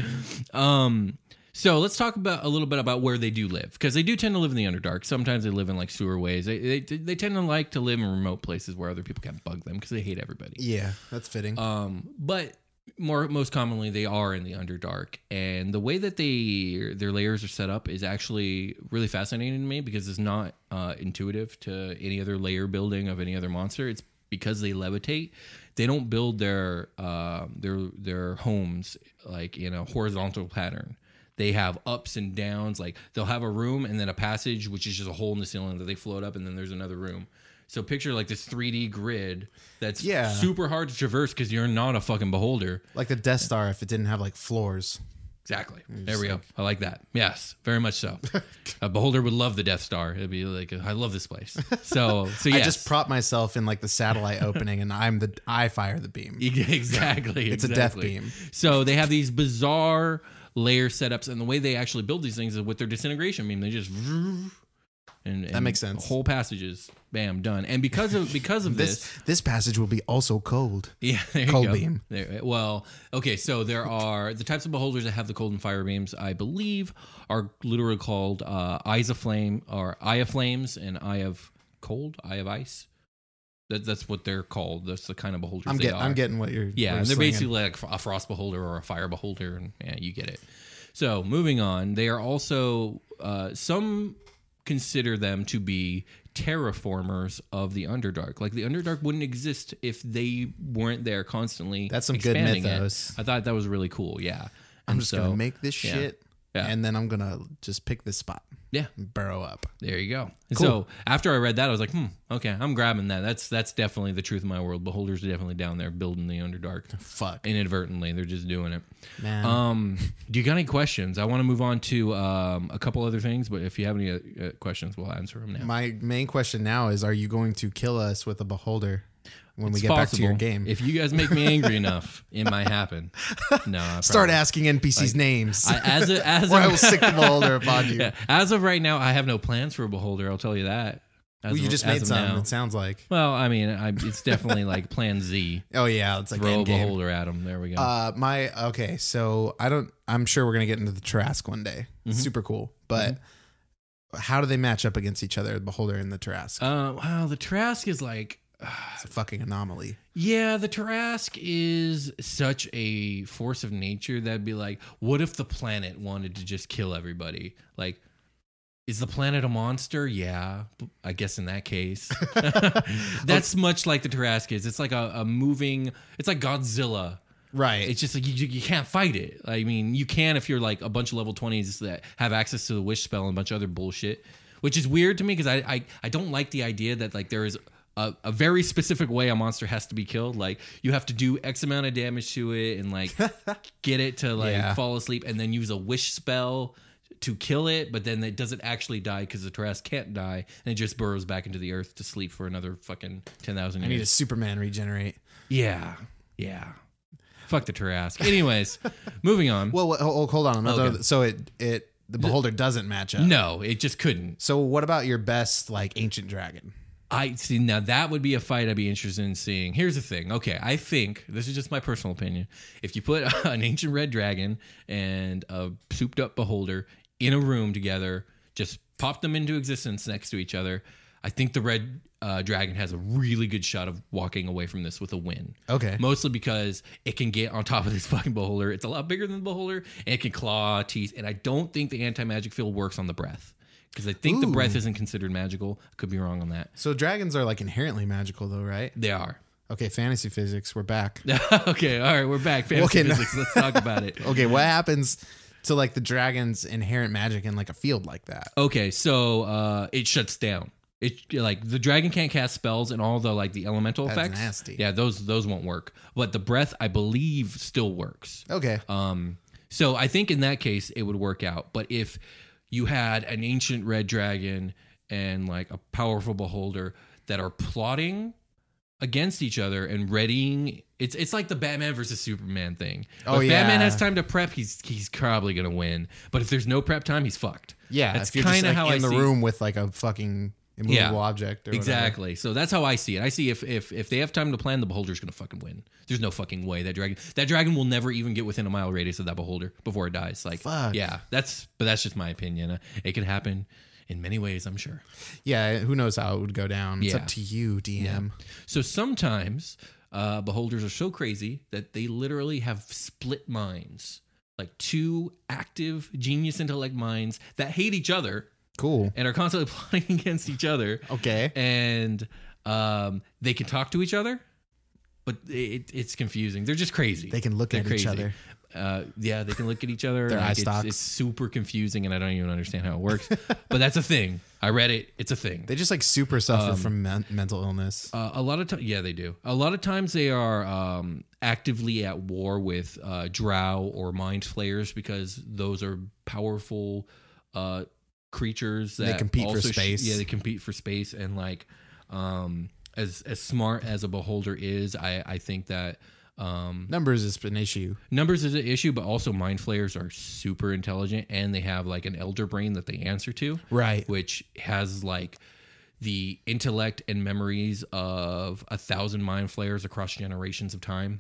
Um. So let's talk about a little bit about where they do live, because they do tend to live in the Underdark. Sometimes they live in like sewer ways. They, they they tend to like to live in remote places where other people can't bug them because they hate everybody. Yeah, that's fitting. Um, but more most commonly they are in the Underdark, and the way that they their layers are set up is actually really fascinating to me because it's not uh, intuitive to any other layer building of any other monster. It's because they levitate. They don't build their uh, their their homes like in a horizontal pattern. They have ups and downs. Like they'll have a room and then a passage, which is just a hole in the ceiling that they float up, and then there's another room. So picture like this three D grid that's Yeah. super hard to traverse because you're not a fucking beholder. Like the Death Star if it didn't have like floors. Exactly. There we go. I like that. Yes, very much so. A beholder would love the Death Star. It'd be like, I love this place. So, so yes. I just prop myself in like the satellite opening and I'm the I fire the beam. Exactly. It's a exactly. death beam. So they have these bizarre layer setups, and the way they actually build these things is with their disintegration beam. They just and, and That makes sense. Whole passages, bam, done. And because of because of This this, this passage will be also cold. yeah, there you Cold go. beam. There, well, okay, so there are the types of beholders that have the cold and fire beams. I believe are literally called uh, eyes of flame or eye of flames and eye of cold, eye of ice. That, that's what they're called. That's the kind of beholders I'm they getting are. I'm getting what you're Yeah, what and they're you're slinging. basically like a frost beholder or a fire beholder, and yeah, you get it. So moving on, they are also uh, some consider them to be terraformers of the Underdark. Like the Underdark wouldn't exist if they weren't there constantly. That's some good expanding it. mythos. I thought that was really cool. Yeah, I'm And just so- gonna make this yeah. shit Yeah. and then I'm gonna just pick this spot. Yeah, And burrow up. there you go. And Cool. So after I read that, I was like, hmm, okay, I'm grabbing that. That's that's definitely the truth of my world. Beholders are definitely down there building the Underdark. Fuck. Inadvertently, they're just doing it. Man. Um, do you got any questions? I want to move on to um, a couple other things, but if you have any uh, questions, we'll answer them now. My main question now is are you going to kill us with a beholder when we It's get back to your possible. game? If you guys make me angry enough, it might happen. No, I Start probably- asking N P Cs names. I, as a, as or I of, will stick the beholder upon you. yeah, as of right now, I have no plans for a beholder. I'll tell you that. As Well, you of- just as made of some, now. it sounds like. Well, I mean, I, it's definitely like Plan Z. Oh yeah, it's like Throw a end game. beholder at him. There we go. Uh, my okay, so I don't. I'm sure we're gonna get into the Tarrasque one day. Mm-hmm. Super cool, but how do they match up against each other, the beholder and the Tarrasque? uh, wow, the Trask is like. it's a fucking anomaly. Yeah, the Tarrasque is such a force of nature that'd be like, what if the planet wanted to just kill everybody? Like, is the planet a monster? Yeah, I guess in that case. That's much like the Tarrasque is. It's like a, a moving, it's like Godzilla. Right. It's just like you, you can't fight it. I mean, you can if you're like a bunch of level twenties that have access to the wish spell and a bunch of other bullshit, which is weird to me because I, I, I don't like the idea that like there is a, a very specific way a monster has to be killed. Like you have to do X amount of damage to it and like get it to like Yeah. fall asleep and then use a wish spell to kill it, but then it doesn't actually die because the Tarrasque can't die and it just burrows back into the earth to sleep for another fucking ten thousand I need a years. Superman regenerate. Yeah, yeah. Fuck the Tarrasque. Anyways, moving on. Well, well, hold hold on. I'm not Okay. done. So it it the beholder doesn't match up. No, it just couldn't. So what about your best like ancient dragon? I see. Now that would be a fight I'd be interested in seeing. Here's the thing. Okay, I think this is just my personal opinion. If you put an ancient red dragon and a souped up beholder in a room together, just pop them into existence next to each other, I think the red uh, dragon has a really good shot of walking away from this with a win. Okay. Mostly because it can get on top of this fucking beholder. It's a lot bigger than the beholder, and it can claw, teeth, and I don't think the anti-magic field works on the breath. Because I think Ooh. the breath isn't considered magical. I could be wrong on that. So dragons are like inherently magical though, right? They are. Okay, fantasy physics, we're back. Okay, all right, we're back. Fantasy Okay, no- physics. Let's talk about it. Okay, what happens to like the dragon's inherent magic in like a field like that? Okay, so uh, it shuts down. It like the dragon can't cast spells and all the like the elemental That's effects. nasty. Yeah, those those won't work. But the breath, I believe, still works. Okay. Um, so I think in that case it would work out. But if you had an ancient red dragon and like a powerful beholder that are plotting against each other and readying, it's it's like the Batman versus Superman thing. Oh, if Batman yeah. has time to prep, he's he's probably gonna win. But if there's no prep time, he's fucked. Yeah, that's if you're just kind of like how in I the see room with like a fucking immovable Yeah, object. Or whatever. Exactly. So that's how I see it. I see if if if they have time to plan, the beholder's gonna fucking win. There's no fucking way that dragon that dragon will never even get within a mile radius of that beholder before it dies. Like, Fuck. yeah, that's but that's just my opinion. Uh, It can happen in many ways, I'm sure. Yeah, who knows how it would go down? It's Yeah. up to you, D M. So sometimes uh, beholders are so crazy that they literally have split minds, like two active genius intellect minds that hate each other Cool. and are constantly plotting against each other. Okay. And um, they can talk to each other, but it, it's confusing. They're just crazy. They can look They're at each crazy. other. Uh, yeah, they can look at each other. Their like, eye it's, stalks. it's super confusing, and I don't even understand how it works. But that's a thing. I read it. It's a thing. They just like super suffer Um, from men- mental illness. Uh, a lot of times, yeah, they do. A lot of times they are um, actively at war with uh, drow or mind flayers because those are powerful uh, creatures that They compete for also sh- space. yeah, they compete for space, and like um, as as smart as a beholder is, I I think that. Um, Numbers is an issue. numbers is an issue, but also mind flayers are super intelligent and they have like an elder brain that they answer to. Right. Which has like the intellect and memories of a thousand mind flayers across generations of time.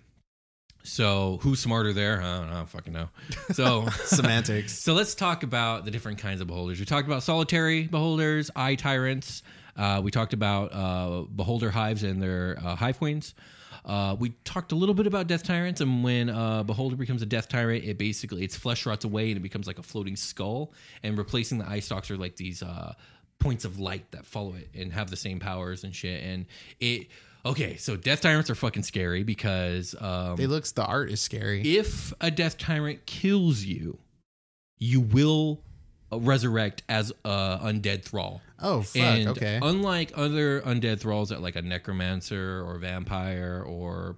So who's smarter there? I don't know. I don't fucking know. So Semantics. So let's talk about the different kinds of beholders. We talked about solitary beholders, eye tyrants. Uh, we talked about uh, beholder hives and their uh, hive queens. Uh, we talked a little bit about death tyrants, and when a beholder becomes a death tyrant, it basically its flesh rots away and it becomes like a floating skull. And replacing the eye stalks are like these uh, points of light that follow it and have the same powers and shit. And it okay, so death tyrants are fucking scary because um, They looks the art is scary. if a death tyrant kills you, you will uh, resurrect as a undead thrall. Oh fuck. And Okay. unlike other undead thralls that like a necromancer or vampire or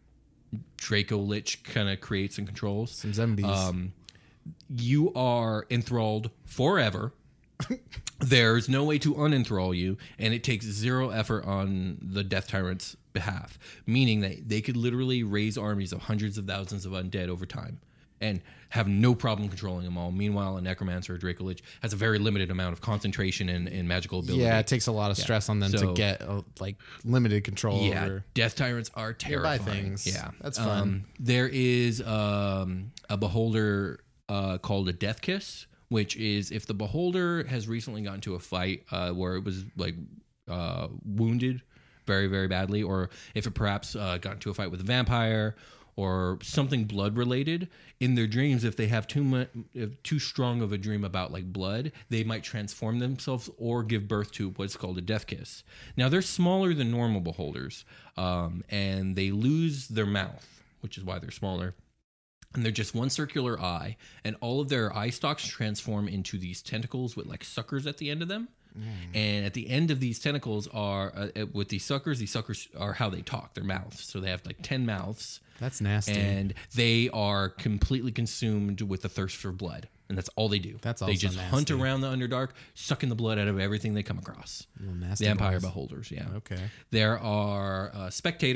Draco Lich kind of creates and controls, Some zombies. um, you are enthralled forever. There's no way to unenthrall you, and it takes zero effort on the Death Tyrant's behalf, meaning that they could literally raise armies of hundreds of thousands of undead over time and have no problem controlling them all. Meanwhile, a Necromancer or Draco Lich has a very limited amount of concentration and, and magical ability. yeah, it takes a lot of stress on them So- to get uh, like limited control Yeah, over. Death Tyrants are Nearby terrifying. things. Yeah, That's fun. Um, there is um, a beholder uh, called a Death Kiss, which is if the beholder has recently gotten to a fight uh, where it was like uh, wounded very, very badly, or if it perhaps uh, got into a fight with a vampire or something blood related. In their dreams, if they have too much, if too strong of a dream about like blood, they might transform themselves or give birth to what's called a death kiss. Now they're smaller than normal beholders, um, and they lose their mouth, which is why they're smaller. And they're just one circular eye, and all of their eye stalks transform into these tentacles with like suckers at the end of them. Mm. And at the end of these tentacles are uh, with these suckers. These suckers are how they talk, their mouths. So they have like ten mouths. That's nasty. And they are completely consumed with the thirst for blood. And that's all they do. That's They also just nasty. hunt around the Underdark, sucking the blood out of everything they come across. Little nasty The Empire boys. Beholders, yeah. Okay. There are uh, spectators,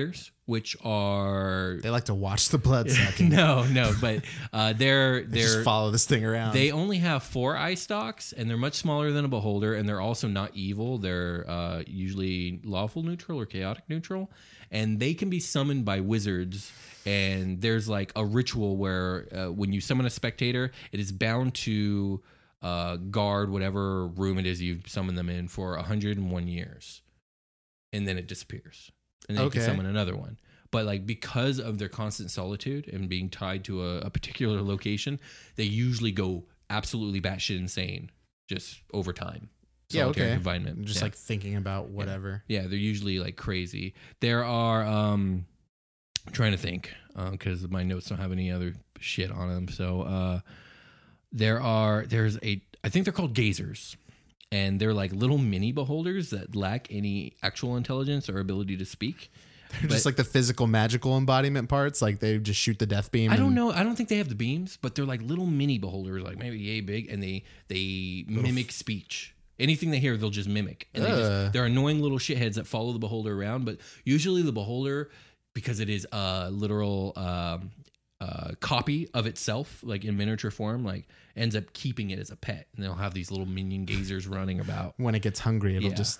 which are They like to watch the blood sucking. no, no, but uh, they're They they're just follow this thing around. they only have four eye stalks, and they're much smaller than a beholder, and they're also not evil. They're uh, usually lawful neutral or chaotic neutral, and they can be summoned by wizards. And there's like a ritual where uh, when you summon a spectator, it is bound to uh, guard whatever room it is you summon them in for one hundred one years, and then it disappears. And then Okay. you can summon another one. But like because of their constant solitude and being tied to a, a particular location, they usually go absolutely batshit insane just over time. yeah, Solitary okay. confinement. Just Yeah. like thinking about whatever. Yeah, they're usually like crazy. There are um I'm trying to think because my notes don't have any other shit on them. So uh there are there's a I think they're called gazers. And they're like little mini beholders that lack any actual intelligence or ability to speak. They're just like the physical magical embodiment parts. Like they just shoot the death beam. I don't and- know. I don't think they have the beams, but they're like little mini beholders, like maybe yay big, and they they mimic speech. Anything they hear, they'll just mimic. And they Ugh. just, they're annoying little shitheads that follow the beholder around. But usually the beholder, because it is a literal um, uh, copy of itself, like in miniature form, like ends up keeping it as a pet, and they'll have these little minion gazers running about. When it gets hungry, it'll Yeah. just.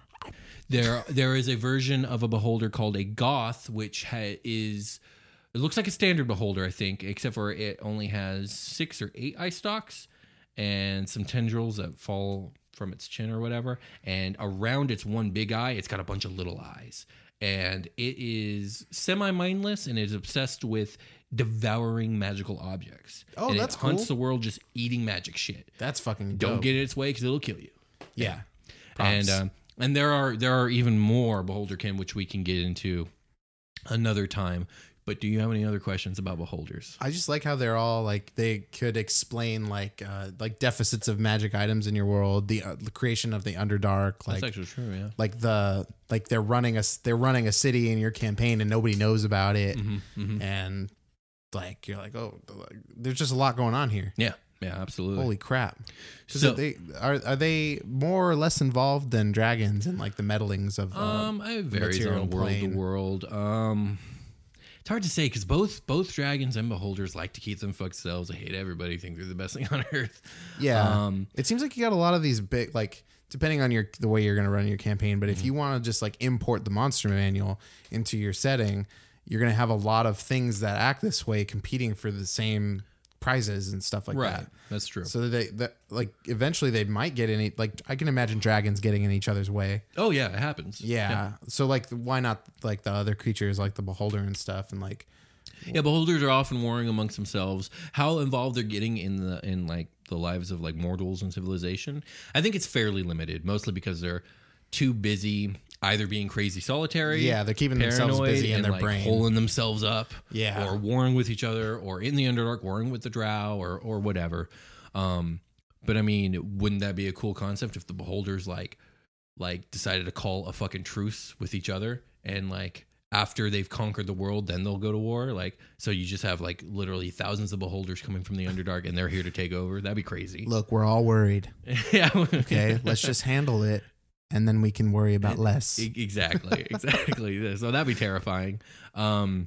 There, there is a version of a beholder called a goth, which ha- is it looks like a standard beholder, I think, except for it only has six or eight eye stalks and some tendrils that fall from its chin or whatever. And around its one big eye, it's got a bunch of little eyes, and it is semi-mindless and is obsessed with devouring magical objects. Oh, and that's it hunts cool. the world just eating magic shit. That's fucking Don't dope. get in its way because it'll kill you. Yeah. And Props. um, and there are there are even more beholderkin which we can get into another time. But do you have any other questions about beholders? I just like how they're all like they could explain like uh, like deficits of magic items in your world, the, uh, the creation of the Underdark, like That's actually true, yeah. like the like they're running a they're running a city in your campaign and nobody knows about it, Mm-hmm, and like you're like oh like, there's just a lot going on here. Yeah, yeah, absolutely. Holy crap! So- So they are are they more or less involved than dragons and like the meddlings of uh, um, it varies material on world plane? to world. Um, it's hard to say because both both dragons and beholders like to keep them for themselves. They hate everybody. Think they're the best thing on earth. Yeah, Um, it seems like you got a lot of these big, like depending on your the way you're going to run your campaign. But Mm-hmm. if you want to just like import the monster manual into your setting, you're going to have a lot of things that act this way competing for the same prizes and stuff like right, that. that's true. So they that like eventually they might get in it. Like I can imagine dragons getting in each other's way. oh yeah, it happens. Yeah. So like why not like the other creatures like the beholder and stuff and like Yeah, beholders are often warring amongst themselves. How involved they're getting in the in like the lives of like mortals and civilization, I think it's fairly limited. Mostly because they're too busy either being crazy solitary, Yeah, they're keeping themselves paranoid, busy in and their like brain. holing themselves up, Yeah. or warring with each other, or in the Underdark warring with the Drow, or or whatever. Um, but I mean, wouldn't that be a cool concept if the beholders like like decided to call a fucking truce with each other and like after they've conquered the world, then they'll go to war. Like, so you just have like literally thousands of beholders coming from the Underdark and they're here to take over. That'd be crazy. look, we're all worried. yeah. Okay, let's just handle it and then we can worry about less. E- Exactly. Exactly. So that'd be terrifying. Um,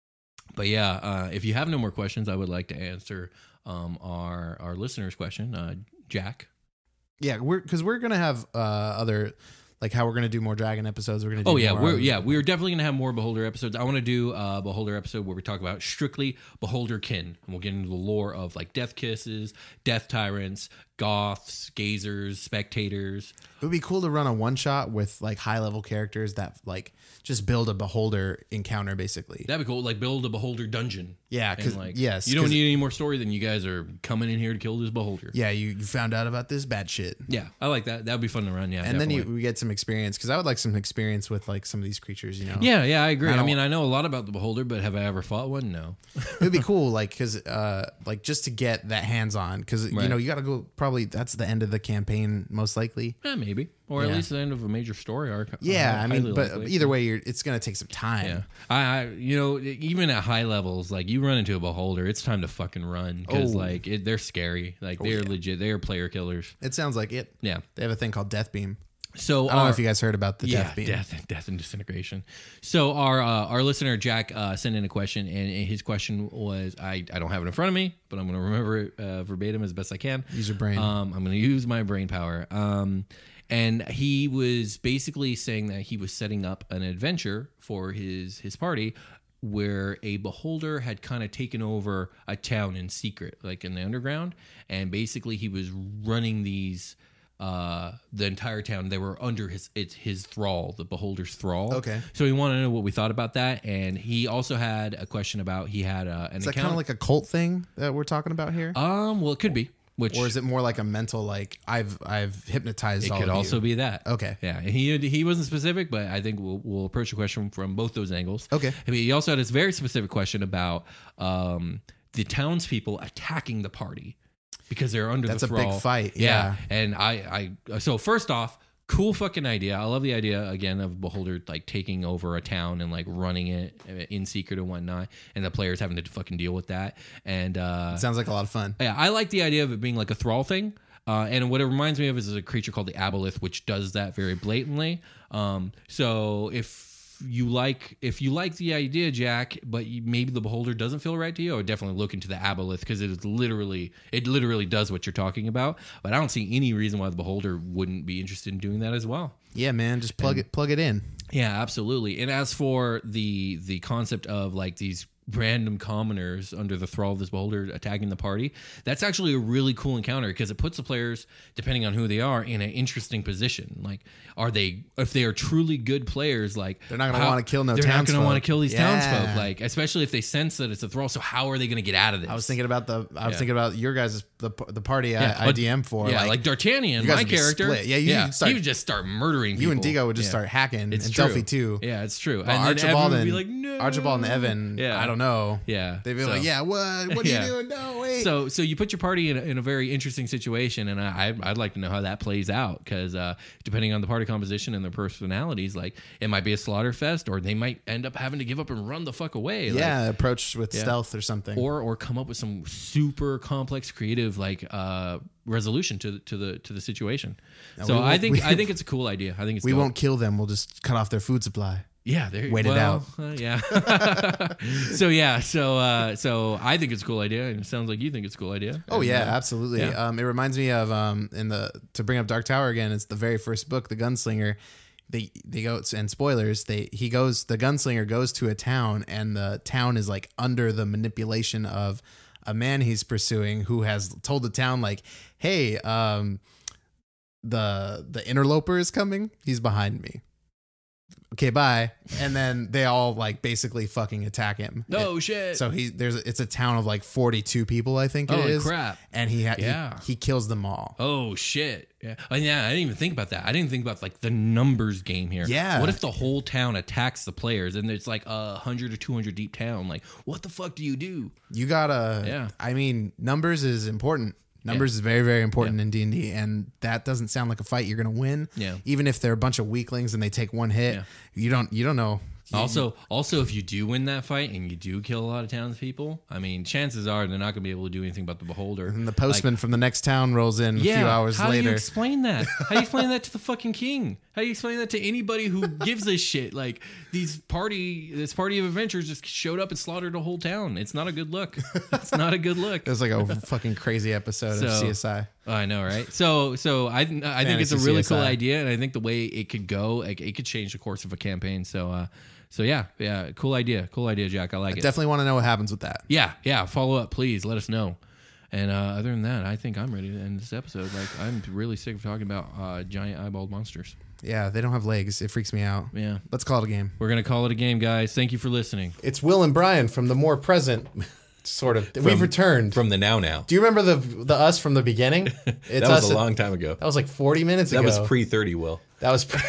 but yeah, uh, if you have no more questions, I would like to answer um, our our listener's question. Uh, Jack. Yeah, we're because we're gonna have uh, other like how we're gonna do more dragon episodes. We're gonna do Oh yeah, more we're of- yeah we're definitely gonna have more beholder episodes. I want to do a beholder episode where we talk about strictly beholder kin, and we'll get into the lore of like death kisses, death tyrants, goths, gazers, spectators. It would be cool to run a one shot with like high level characters that like just build a beholder encounter basically. That'd be cool. Like build a beholder dungeon. Yeah, And, 'cause- like yes, you don't 'cause- need any more story than you guys are coming in here to kill this beholder. Yeah, you, you found out about this bad shit. Yeah, I like that. That would be fun to run. Yeah, And then you, definitely. we get some experience because I would like some experience with like some of these creatures, you know. Yeah, yeah, I agree. I I, don't- mean, I know a lot about the beholder, but have I ever fought one? No. It would be cool, like because uh, like just to get that hands on, because you Right. know you got to go. Probably that's the end of the campaign, most likely. Eh, maybe, or at Yeah. least the end of a major story arc. Yeah, Uh, I mean, highly but likely. either way, you're, it's gonna take some time. Yeah, I, I, you know, even at high levels, like you run into a beholder, it's time to fucking run because Oh. like it, they're scary. Like they're yeah. legit. They are player killers. It sounds like it. Yeah, They have a thing called Death Beam. So I don't our, know if you guys heard about the yeah, death beam. death, death and disintegration. So our uh, our listener Jack uh, sent in a question, and his question was, I, I don't have it in front of me, but I'm going to remember it uh, verbatim as best I can. Use your brain. Um, I'm going to use my brain power. Um, and he was basically saying that he was setting up an adventure for his his party, where a beholder had kind of taken over a town in secret, like in the underground, and basically he was running these. Uh, the entire town, they were under his it's his thrall, the beholder's thrall. Okay. So he wanted to know what we thought about that, and he also had a question about he had uh, an Is that account. kind of like a cult thing that we're talking about here? um, well, it could be. Which Or is it more like a mental, like I've I've hypnotized it all could of also you? be that. Okay. Yeah, and he he wasn't specific, but I think we'll we'll approach the question from both those angles. Okay. I mean, he also had this very specific question about um the townspeople attacking the party because they're under That's the a big thrall. fight, yeah. And I I so first off, cool fucking idea. I love the idea again of Beholder like taking over a town and like running it in secret and whatnot, and the players having to fucking deal with that. And uh It sounds like a lot of fun. yeah, I like the idea of it being like a thrall thing. Uh, and what it reminds me of is a creature called the Aboleth, which does that very blatantly. Um, so if you like, if you like the idea, Jack, but you, maybe the Beholder doesn't feel right to you, I would definitely look into the Aboleth because it is literally, it literally does what you're talking about. But I don't see any reason why the Beholder wouldn't be interested in doing that as well. Yeah, man, just plug it plug it in. Yeah, absolutely. And as for the the concept of like these random commoners under the thrall of this beholder attacking the party, that's actually a really cool encounter because it puts the players, depending on who they are, in an interesting position. Like, are they, if they are truly good players, like They're not gonna how- wanna kill no They're not going to townsfolk. want to kill these Yeah. townsfolk, like especially if they sense that it's a thrall. So how are they going to get out of this? I was thinking about the I was Yeah. thinking about your guys' the the party Yeah, I, I but- D M for. yeah, like, D'Artagnan, you guys my would just character. split. Yeah, you would start- he would just start murdering people. you and Digo would just Yeah. start hacking, It's and true. Delphi too. Yeah, it's true. Well, and then Archibald Evan would and be like, no. Archibald and Evan. Yeah. I don't know. Yeah, They'd be so- like, yeah, what? What are Yeah. you doing? No, wait. So, so you put your party in a, in a very interesting situation, and I, I'd, I'd like to know how that plays out because uh, depending on the party composition and their personalities, like it might be a slaughter fest, or they might end up having to give up and run the fuck away. like- yeah, approach with Yeah. stealth or something. or or come up with some super complex, creative like uh, resolution to the, to the to the situation. so we I won't- think we- I think it's a cool idea. I think it's we dope. won't kill them. We'll just cut off their food supply. Yeah, there. Wait it well, out. uh, yeah. so yeah, so uh, so I think it's a cool idea, and it sounds like you think it's a cool idea. Oh And, yeah, uh, absolutely. yeah. Um, it reminds me of um, in the to bring up Dark Tower again. It's the very first book, The Gunslinger. They they go and spoilers. They he goes the gunslinger goes to a town, and the town is like under the manipulation of a man he's pursuing who has told the town like, hey, um, the the interloper is coming. He's behind me. Okay, bye. And then they all like basically fucking attack him. No shit. So he there's it's a town of like forty-two people, I think it Holy is. crap. And he ha- Yeah. he, he kills them all. Oh shit! Yeah, oh, yeah. I didn't even think about that. I didn't think about like the numbers game here. Yeah. What if the whole town attacks the players and it's like a hundred or two hundred deep town? Like, what the fuck do you do? You gotta. Yeah. I mean, numbers is important. Numbers is very very important in D and D, and that doesn't sound like a fight you're gonna win. Yeah. Even if they're a bunch of weaklings and they take one hit, Yeah. you don't you don't know. Also, also, if you do win that fight and you do kill a lot of townspeople, I mean, chances are they're not going to be able to do anything about the beholder. And the postman from the next town rolls in a few hours how later. do you explain that? How do you explain that to the fucking king? How do you explain that to anybody who gives a shit? Like these party, this party of adventurers just showed up and slaughtered a whole town. It's not a good look. It's not a good look. It was like a fucking crazy episode So- of C S I. I know, right? So, so I, I think it's a Fantasy really C S I. cool idea, and I think the way it could go, like, it could change the course of a campaign. So, uh, so yeah, yeah, cool idea, cool idea, Jack. I like it. Definitely want to know what happens with that. Yeah, yeah. Follow up, please. Let us know. And uh, other than that, I think I'm ready to end this episode. Like, I'm really sick of talking about uh, giant eyeballed monsters. Yeah, they don't have legs. It freaks me out. Yeah, Let's call it a game. we're gonna call it a game, guys. Thank you for listening. It's Will and Brian from the more present sort of. We've returned. From the now now. Do you remember the the us from the beginning? It's That us was a at- long time ago. That was like forty minutes That ago. was pre thirty, Will. That was. Pre-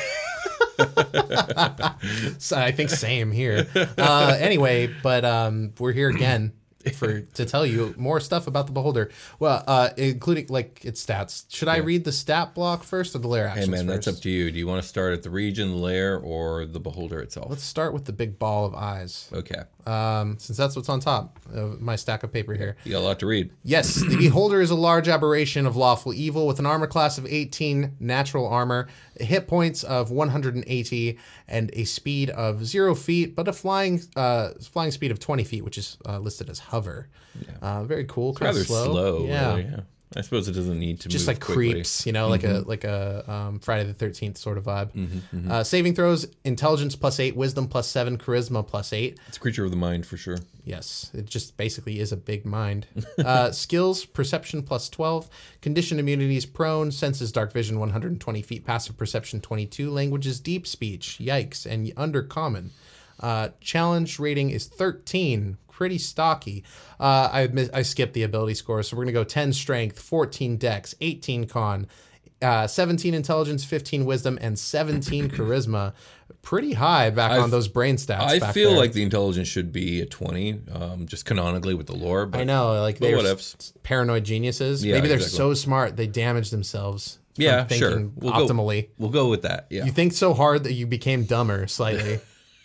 so I think same here. Uh, anyway, but um, we're here again. for to tell you more stuff about the Beholder. Well, uh, including like its stats. Should I read the stat block first or the lair actions Hey man, first? that's up to you. Do you want to start at the region, the lair, or the Beholder itself? Let's start with the big ball of eyes. Okay. Um, since that's what's on top of my stack of paper here. You got a lot to read. Yes, the Beholder is a large aberration of lawful evil with an armor class of eighteen, natural armor, hit points of one hundred eighty, and a speed of zero feet, but a flying uh, flying speed of twenty feet, which is uh, listed as hover. Yeah. Uh, very cool. Kind Rather of slow. slow. Yeah. Really, yeah. I suppose it doesn't need to Just move like quickly. creeps, you know, like mm-hmm. a like a um, Friday the thirteenth sort of vibe. Mm-hmm, mm-hmm. Uh, saving throws: intelligence plus eight, wisdom plus seven, charisma plus eight. It's a creature of the mind for sure. Yes, it just basically is a big mind. Uh, skills: perception plus twelve, condition immunities: prone, senses dark vision one hundred twenty feet, passive perception twenty-two, languages deep speech, yikes, and undercommon. Uh, challenge rating is thirteen. Pretty stocky. Uh, I admit, I skipped the ability score, so we're gonna go ten strength, fourteen dex, eighteen con, uh, seventeen intelligence, fifteen wisdom, and seventeen charisma. Pretty high back I've, on those brain stats. I back feel there. like the intelligence should be a twenty, um, just canonically with the lore. But I know, like but they're whatevs. paranoid geniuses. Yeah, Maybe they're exactly. so smart they damage themselves. From Yeah, thinking sure. We'll optimally. Go, we'll go with that. Yeah. You think so hard that you became dumber slightly.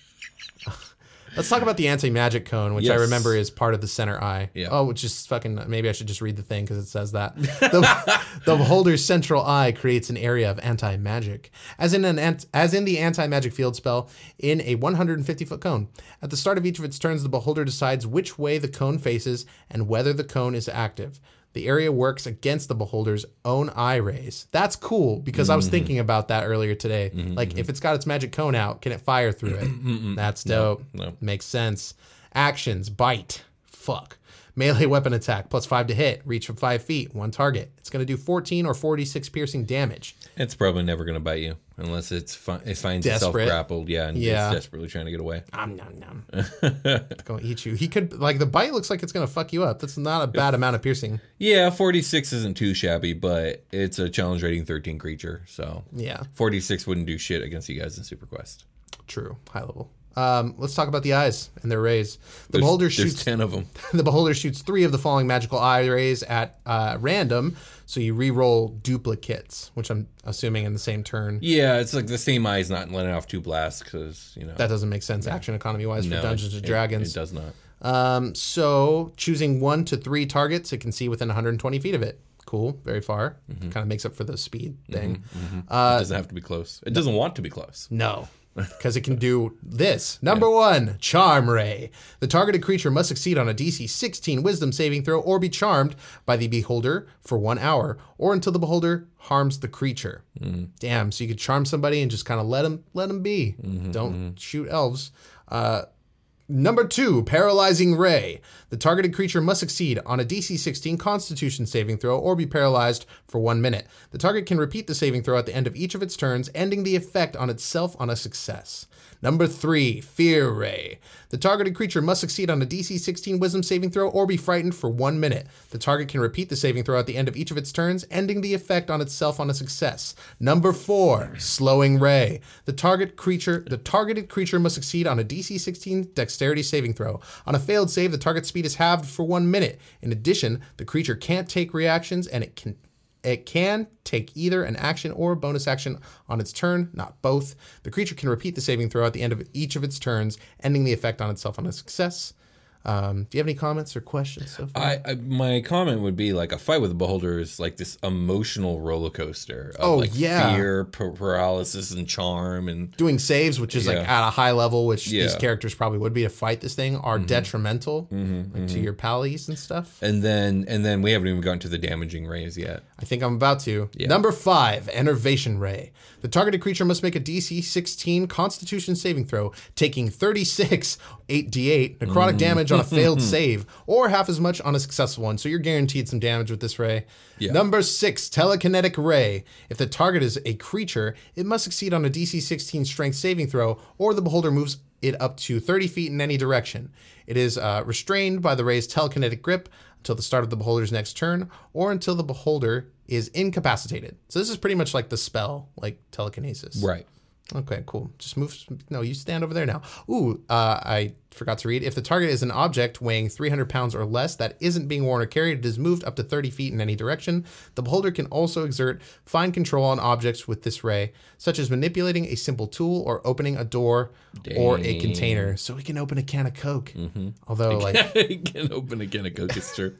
Let's talk about the anti-magic cone, which I Yes. remember is part of the center eye. Yeah. Oh, which is fucking, maybe I should just read the thing because it says that. The, the beholder's central eye creates an area of anti-magic, as in an ant, as in the anti-magic field spell, in a one hundred fifty foot cone. At the start of each of its turns, the beholder decides which way the cone faces and whether the cone is active. The area works against the beholder's own eye rays. That's cool because mm-hmm. I was thinking about that earlier today. Mm-hmm. Like, if it's got its magic cone out, can it fire through it? That's dope. No, no. Makes sense. Actions: bite. Fuck. Melee weapon attack, plus five to hit, reach from five feet, one target. It's going to do fourteen or forty-six piercing damage. It's probably never going to bite you unless it's fi- it finds Desperate. itself grappled. Yeah, and Yeah. it's desperately trying to get away. Nom, nom, nom. It's going to eat you. He could, like, the bite looks like it's going to fuck you up. That's not a bad amount of piercing. Yeah, forty-six isn't too shabby, but it's a challenge rating thirteen creature, so Yeah, forty-six wouldn't do shit against you guys in Super Quest. true. High level. Um, let's talk about the eyes and their rays. The There's, beholder there's shoots ten of them. the beholder shoots three of the falling magical eye rays at uh, random, so you re-roll duplicates, which I'm assuming in the same turn. Yeah, it's like the same eye's not letting off two blasts because, you know. That doesn't make sense action economy wise for no, Dungeons it, and it- Dragons. It, does not. Um, so choosing one to three targets, it can see within one hundred twenty feet of it. Cool, very far. Mm-hmm. Kind of makes up for the speed thing. it doesn't have to be close. It doesn't want to be close. No, because it can do this. Number one, Charm Ray. The targeted creature must succeed on a D C sixteen Wisdom saving throw or be charmed by the beholder for one hour or until the beholder harms the creature. Mm-hmm. Damn, so you could charm somebody and just kind of let them let them be. Mm-hmm, Don't shoot elves. Uh, Number two, Paralyzing Ray. The targeted creature must succeed on a D C sixteen Constitution saving throw or be paralyzed for one minute. The target can repeat the saving throw at the end of each of its turns, ending the effect on itself on a success. Number three, Fear Ray. The targeted creature must succeed on a D C sixteen Wisdom saving throw or be frightened for one minute. The target can repeat the saving throw at the end of each of its turns, ending the effect on itself on a success. Number four, Slowing Ray. The target creature, the targeted creature must succeed on a D C sixteen Dexterity saving throw. On a failed save, the target speed is halved for one minute. In addition, the creature can't take reactions and it can It can take either an action or a bonus action on its turn, not both. The creature can repeat the saving throw at the end of each of its turns, ending the effect on itself on a success. Um, do you have any comments or questions so far? I, I my comment would be like a fight with the beholder is like this emotional roller coaster of Oh, like yeah. fear, par- paralysis, and charm, and Doing saves, which is like Yeah. at a high level, which these Yeah. characters probably would be to fight this thing, are detrimental like, to your pallies and stuff. and then and then we haven't even gotten to the damaging rays yet. I think I'm about to. Number five, Enervation Ray. The targeted creature must make a D C sixteen Constitution saving throw, taking thirty-six eight d eight necrotic damage on a failed save, or half as much on a successful one. So you're guaranteed some damage with this ray. Yeah. Number six, Telekinetic Ray. If the target is a creature, it must succeed on a D C sixteen Strength saving throw, or the beholder moves it up to thirty feet in any direction. It is uh, restrained by the ray's telekinetic grip until the start of the beholder's next turn, or until the beholder is incapacitated. So this is pretty much like the spell, like telekinesis. Right. Okay, cool. Just move. No, you stand over there now. Ooh, uh, I forgot to read. If the target is an object weighing three hundred pounds or less that isn't being worn or carried, it is moved up to thirty feet in any direction. The beholder can also exert fine control on objects with this ray, such as manipulating a simple tool or opening a door or a container. So we can open a can of Coke. Mm-hmm. Although, like... you can open a can of Coke, it's true.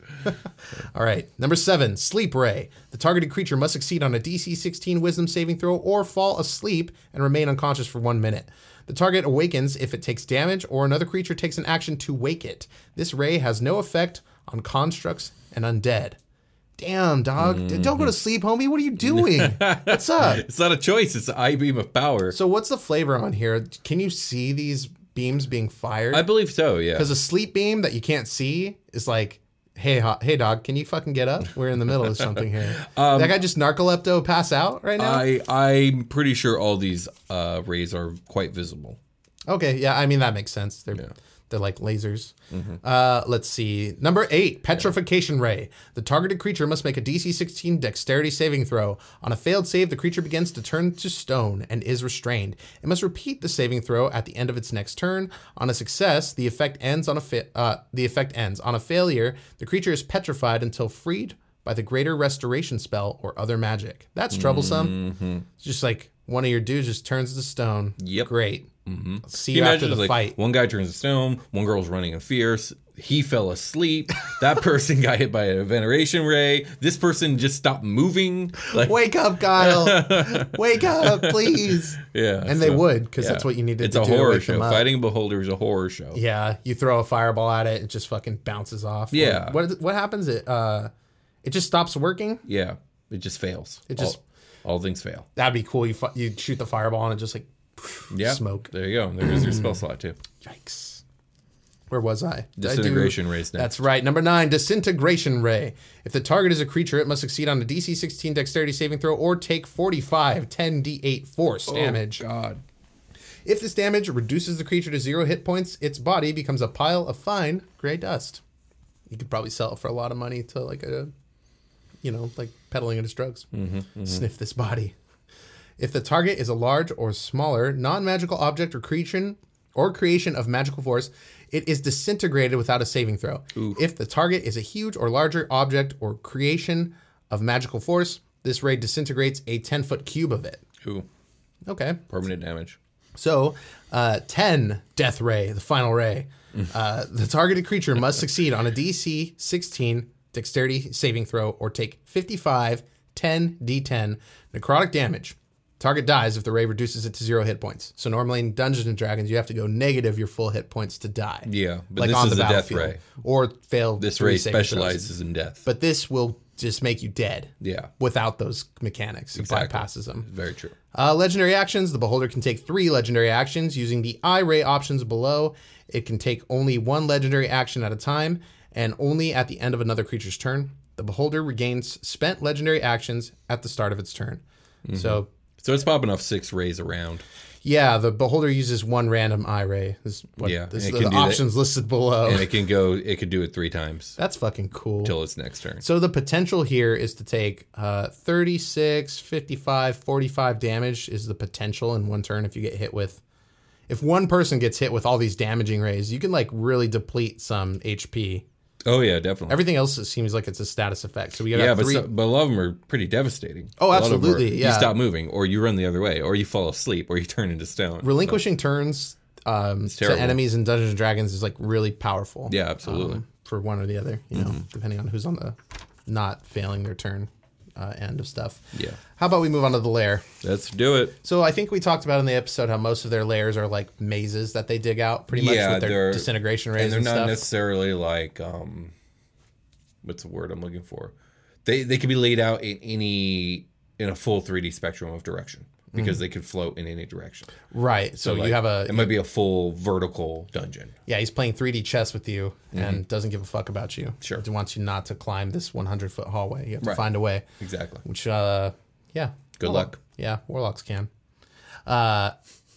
All right. Number seven, sleep ray. The targeted creature must succeed on a D C sixteen wisdom saving throw or fall asleep and remain unconscious for one minute. The target awakens if it takes damage or another creature takes an action to wake it. This ray has no effect on constructs and undead. Damn, dog. Mm-hmm. Don't go to sleep, homie. What are you doing? What's up? It's not a choice. It's an I beam of power. So what's the flavor on here? Can you see these beams being fired? I believe so, yeah. Because a sleep beam that you can't see is like, hey, ho- hey, dog, can you fucking get up? We're in the middle of something here. Um, that guy just narcolepto pass out right now? I, I'm pretty sure all these uh, rays are quite visible. Okay, yeah, I mean, that makes sense. They're, Yeah. they're like lasers. Mm-hmm. Uh, let's see. Number eight, Petrification yeah. Ray. The targeted creature must make a D C sixteen dexterity saving throw. On a failed save, the creature begins to turn to stone and is restrained. It must repeat the saving throw at the end of its next turn. On a success, the effect ends on a fa- uh, the effect ends. On a failure, the creature is petrified until freed by the Greater Restoration spell or other magic. That's troublesome. Mm-hmm. It's just like one of your dudes just turns to stone. Yep. Great. Mm-hmm. See you after the like fight. One guy turns to stone, one girl's running in fierce, he fell asleep, that person got hit by a veneration ray, this person just stopped moving. Like, wake up, Kyle. Wake up, please. Yeah. And so, they would, because yeah. that's what you needed it's to a do. It's a horror horror show. Fighting a beholder is a horror show. Yeah. You throw a fireball at it, it just fucking bounces off. Yeah. Or what what happens? It uh it just stops working? Yeah. It just fails. It just all, all things fail. That'd be cool. You fu- you shoot the fireball and it just like yeah. smoke. There you go. There's your spell slot too. Yikes. Where was I? Did Disintegration I do... rays next. That's right. Number nine, Disintegration Ray. If the target is a creature, it must succeed on a D C sixteen dexterity saving throw or take forty-five ten d eight force oh, damage. God. If this damage reduces the creature to zero hit points, its body becomes a pile of fine gray dust. You could probably sell it for a lot of money to like a, you know, like peddling it as drugs. Mm-hmm, mm-hmm. Sniff this body. If the target is a large or smaller non-magical object or creation or creation of magical force, it is disintegrated without a saving throw. Ooh. If the target is a huge or larger object or creation of magical force, this ray disintegrates a ten-foot cube of it. Ooh. Okay. Permanent damage. So, uh, ten, Death Ray, the final ray. Uh, the targeted creature must succeed on a D C sixteen dexterity saving throw or take fifty-five ten d ten necrotic damage. Target dies if the ray reduces it to zero hit points. So normally in Dungeons and Dragons, you have to go negative your full hit points to die. Yeah, but like this on is the a death battlefield. ray. Or fail This three ray saving throws. specializes in death. But this will just make you dead. Yeah. Without those mechanics. It Exactly. bypasses them. Very true. Uh, legendary actions. The beholder can take three legendary actions using the eye ray options below. It can take only one legendary action at a time and only at the end of another creature's turn. The beholder regains spent legendary actions at the start of its turn. Mm-hmm. So, so it's popping off six rays around. Yeah, the beholder uses one random eye ray. This is what, Yeah, this and is it the can do options that. listed below. And it can go, it could do it three times That's fucking cool. until its next turn. So the potential here is to take uh, thirty-six, fifty-five, forty-five damage is the potential in one turn if you get hit with. If one person gets hit with all these damaging rays, you can like really deplete some H P. Oh, yeah, definitely. Everything else it seems like it's a status effect. So we got yeah, but, three. so, but a lot of them are pretty devastating. Oh, A lot of them absolutely, are- yeah. You stop moving, or you run the other way, or you fall asleep, or you turn into stone. Relinquishing turns um, to terrible. enemies in Dungeons and Dragons is like really powerful. Yeah, absolutely. um, for one or the other, you know, Mm-hmm. depending on who's on the not failing their turn uh, end of stuff. Yeah. How about we move on to the lair? Let's do it. So I think we talked about in the episode how most of their layers are like mazes that they dig out pretty much Yeah, with their they're- disintegration rays And and, they're not stuff. necessarily like, um, what's the word I'm looking for? They they can be laid out in any, in a full three D spectrum of direction because they could float in any direction. Right. So, like, you have a it might be a full vertical dungeon. yeah. He's playing three D chess with you and doesn't give a fuck about you. Sure. He wants you not to climb this one hundred foot hallway. You have to Right. find a way. Exactly. Which uh, yeah. Good Warlock- luck. Yeah, warlocks can. Uh,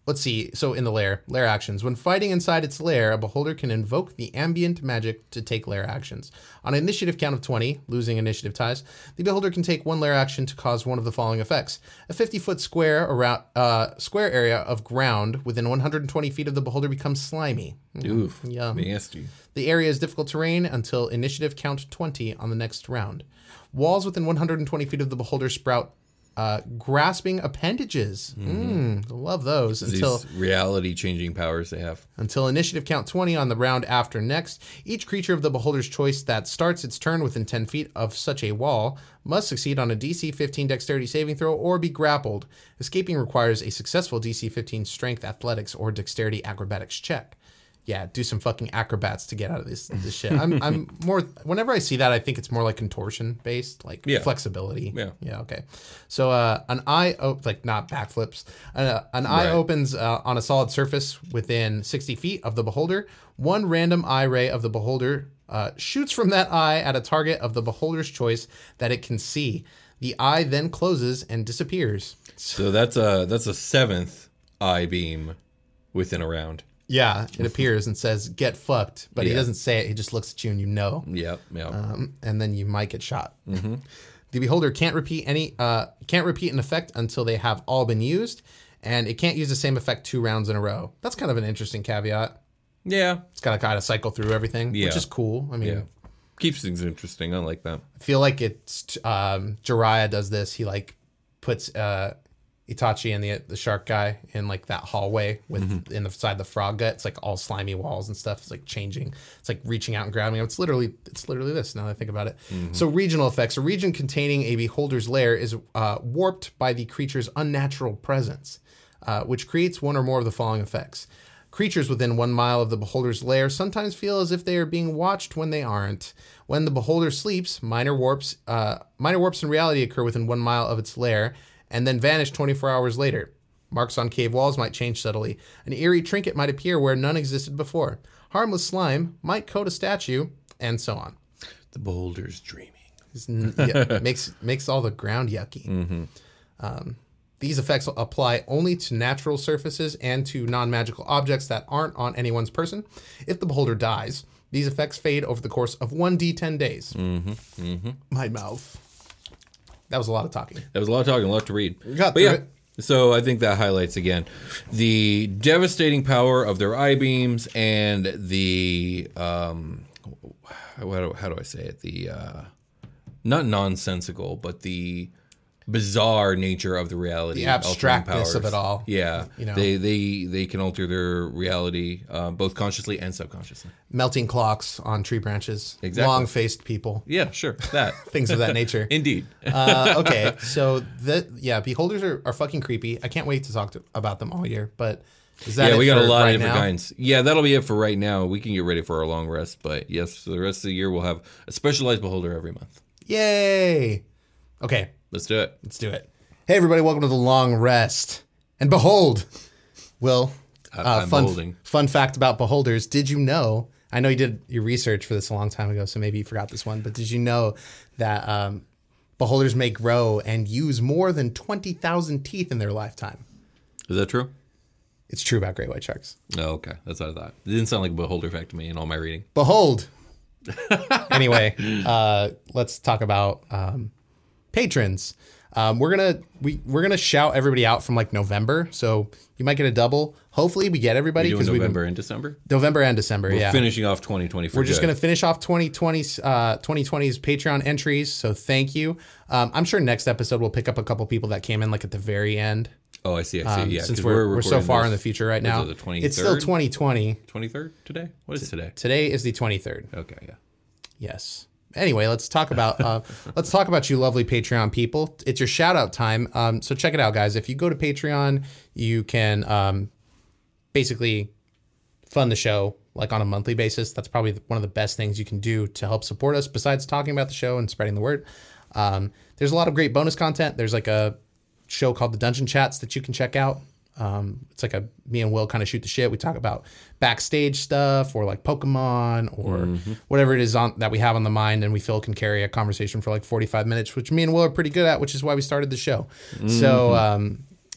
let's see. So in the lair, lair actions. When fighting inside its lair, a beholder can invoke the ambient magic to take lair actions. On an initiative count of twenty, losing initiative ties, the beholder can take one lair action to cause one of the following effects. A fifty-foot square around uh, square area of ground within one hundred twenty feet of the beholder becomes slimy. Oof, Yum. nasty. The area is difficult terrain until initiative count twenty on the next round. Walls within one hundred twenty feet of the beholder sprout Uh, grasping appendages. Mm, love those. Until These reality-changing powers they have. until initiative count twenty on the round after next. Each creature of the beholder's choice that starts its turn within ten feet of such a wall must succeed on a D C fifteen dexterity saving throw or be grappled. Escaping requires a successful D C fifteen strength, athletics, or dexterity acrobatics check. Yeah, do some fucking acrobats to get out of this this shit. I'm I'm more whenever I see that, I think it's more like contortion based, like Yeah. flexibility. Yeah. Yeah. Okay. So uh, an eye op- like not backflips. Uh, an eye Right. opens uh, on a solid surface within sixty feet of the beholder. One random eye ray of the beholder uh, shoots from that eye at a target of the beholder's choice that it can see. The eye then closes and disappears. So that's a that's a seventh eye beam within a round. Yeah, it appears and says "get fucked," but he Yeah. doesn't say it. He just looks at you and you know. Yep, yep. Um, and then you might get shot. Mm-hmm. The beholder can't repeat any uh, can't repeat an effect until they have all been used, and it can't use the same effect two rounds in a row. That's kind of an interesting caveat. yeah, It's got to kind of cycle through everything, Yeah. which is cool. I mean, yeah. Keeps things interesting. I like that. I feel like it's um, Jiraiya does this. He like puts uh, Itachi and the the shark guy in like that hallway with Mm-hmm. in the side the frog gut. It's like all slimy walls and stuff. It's like changing. It's like reaching out and grabbing him. It's literally it's literally this. Now that I think about it. Mm-hmm. So regional effects. A region containing a beholder's lair is uh, warped by the creature's unnatural presence, uh, which creates one or more of the following effects. Creatures within one mile of the beholder's lair sometimes feel as if they are being watched when they aren't. When the beholder sleeps, minor warps, uh, minor warps in reality occur within one mile of its lair, and then vanish twenty-four hours later. Marks on cave walls might change subtly. An eerie trinket might appear where none existed before. Harmless slime might coat a statue, and so on. The beholder's dreaming. It's n- yeah, makes makes all the ground yucky. Um, these effects apply only to natural surfaces and to non-magical objects that aren't on anyone's person. If the beholder dies, these effects fade over the course of one d ten days. Mm-hmm. Mm-hmm. My mouth. That was a lot of talking. That was a lot of talking, a lot to read. We got but through yeah, it. so I think that highlights again the devastating power of their eye beams and the um, how do, how do I say it? The uh, not nonsensical, but the bizarre nature of the reality, The abstractness of it all. Yeah, You know. they they they can alter their reality uh, both consciously and subconsciously. Melting clocks on tree branches. Exactly. Long-faced people. Yeah, sure, that Things of that nature. indeed. uh, okay, so that yeah, beholders are, are fucking creepy. I can't wait to talk to, about them all year. But is that Yeah, it we got for a lot right of different now? kinds. Yeah, that'll be it for right now. We can get ready for our long rest, but yes, for the rest of the year we'll have a specialized beholder every month. Yay! Okay, Let's do it. let's do it. Hey everybody, welcome to the long rest. And behold, Will, I- uh, I'm fun beholding. fun fact about beholders. Did you know? I know you did your research for this a long time ago, so maybe you forgot this one. But did you know that um, beholders may grow and use more than twenty thousand teeth in their lifetime? Is that true? It's true about great white sharks. Oh, okay. That's what I thought. It didn't sound like a beholder fact to me in all my reading. Behold. Anyway, uh, let's talk about um, patrons. Um, we're gonna we we're gonna shout everybody out from like November, so you might get a double. Hopefully, we get everybody We're doing because we've November been, and December. November and December. We're yeah, finishing off twenty twenty. For we're just good. gonna finish off twenty twenty, uh, twenty twenty's Patreon entries. So thank you. Um, I'm sure next episode we'll pick up a couple people that came in like at the very end. Oh, I see. I see. Um, yeah, since 'cause we're we're, so recording far this- in the future right what is now, it, the twenty-third? it's still twenty twenty. twenty-third today. What is today? Today is the twenty-third. Okay, yeah. Yes. Anyway, let's talk about uh, let's talk about you lovely Patreon people. It's your shout out time. Um, so check it out, guys. If you go to Patreon, you can um, basically fund the show like on a monthly basis. That's probably one of the best things you can do to help support us besides talking about the show and spreading the word. Um, there's a lot of great bonus content. There's like a show called the Dungeon Chats that you can check out. Um, it's like a me and Will kind of shoot the shit. We talk about backstage stuff or like Pokemon or Mm-hmm. whatever it is on that we have on the mind, and we feel can carry a conversation for like forty-five minutes, which me and Will are pretty good at, which is why we started the show. Mm-hmm. So um,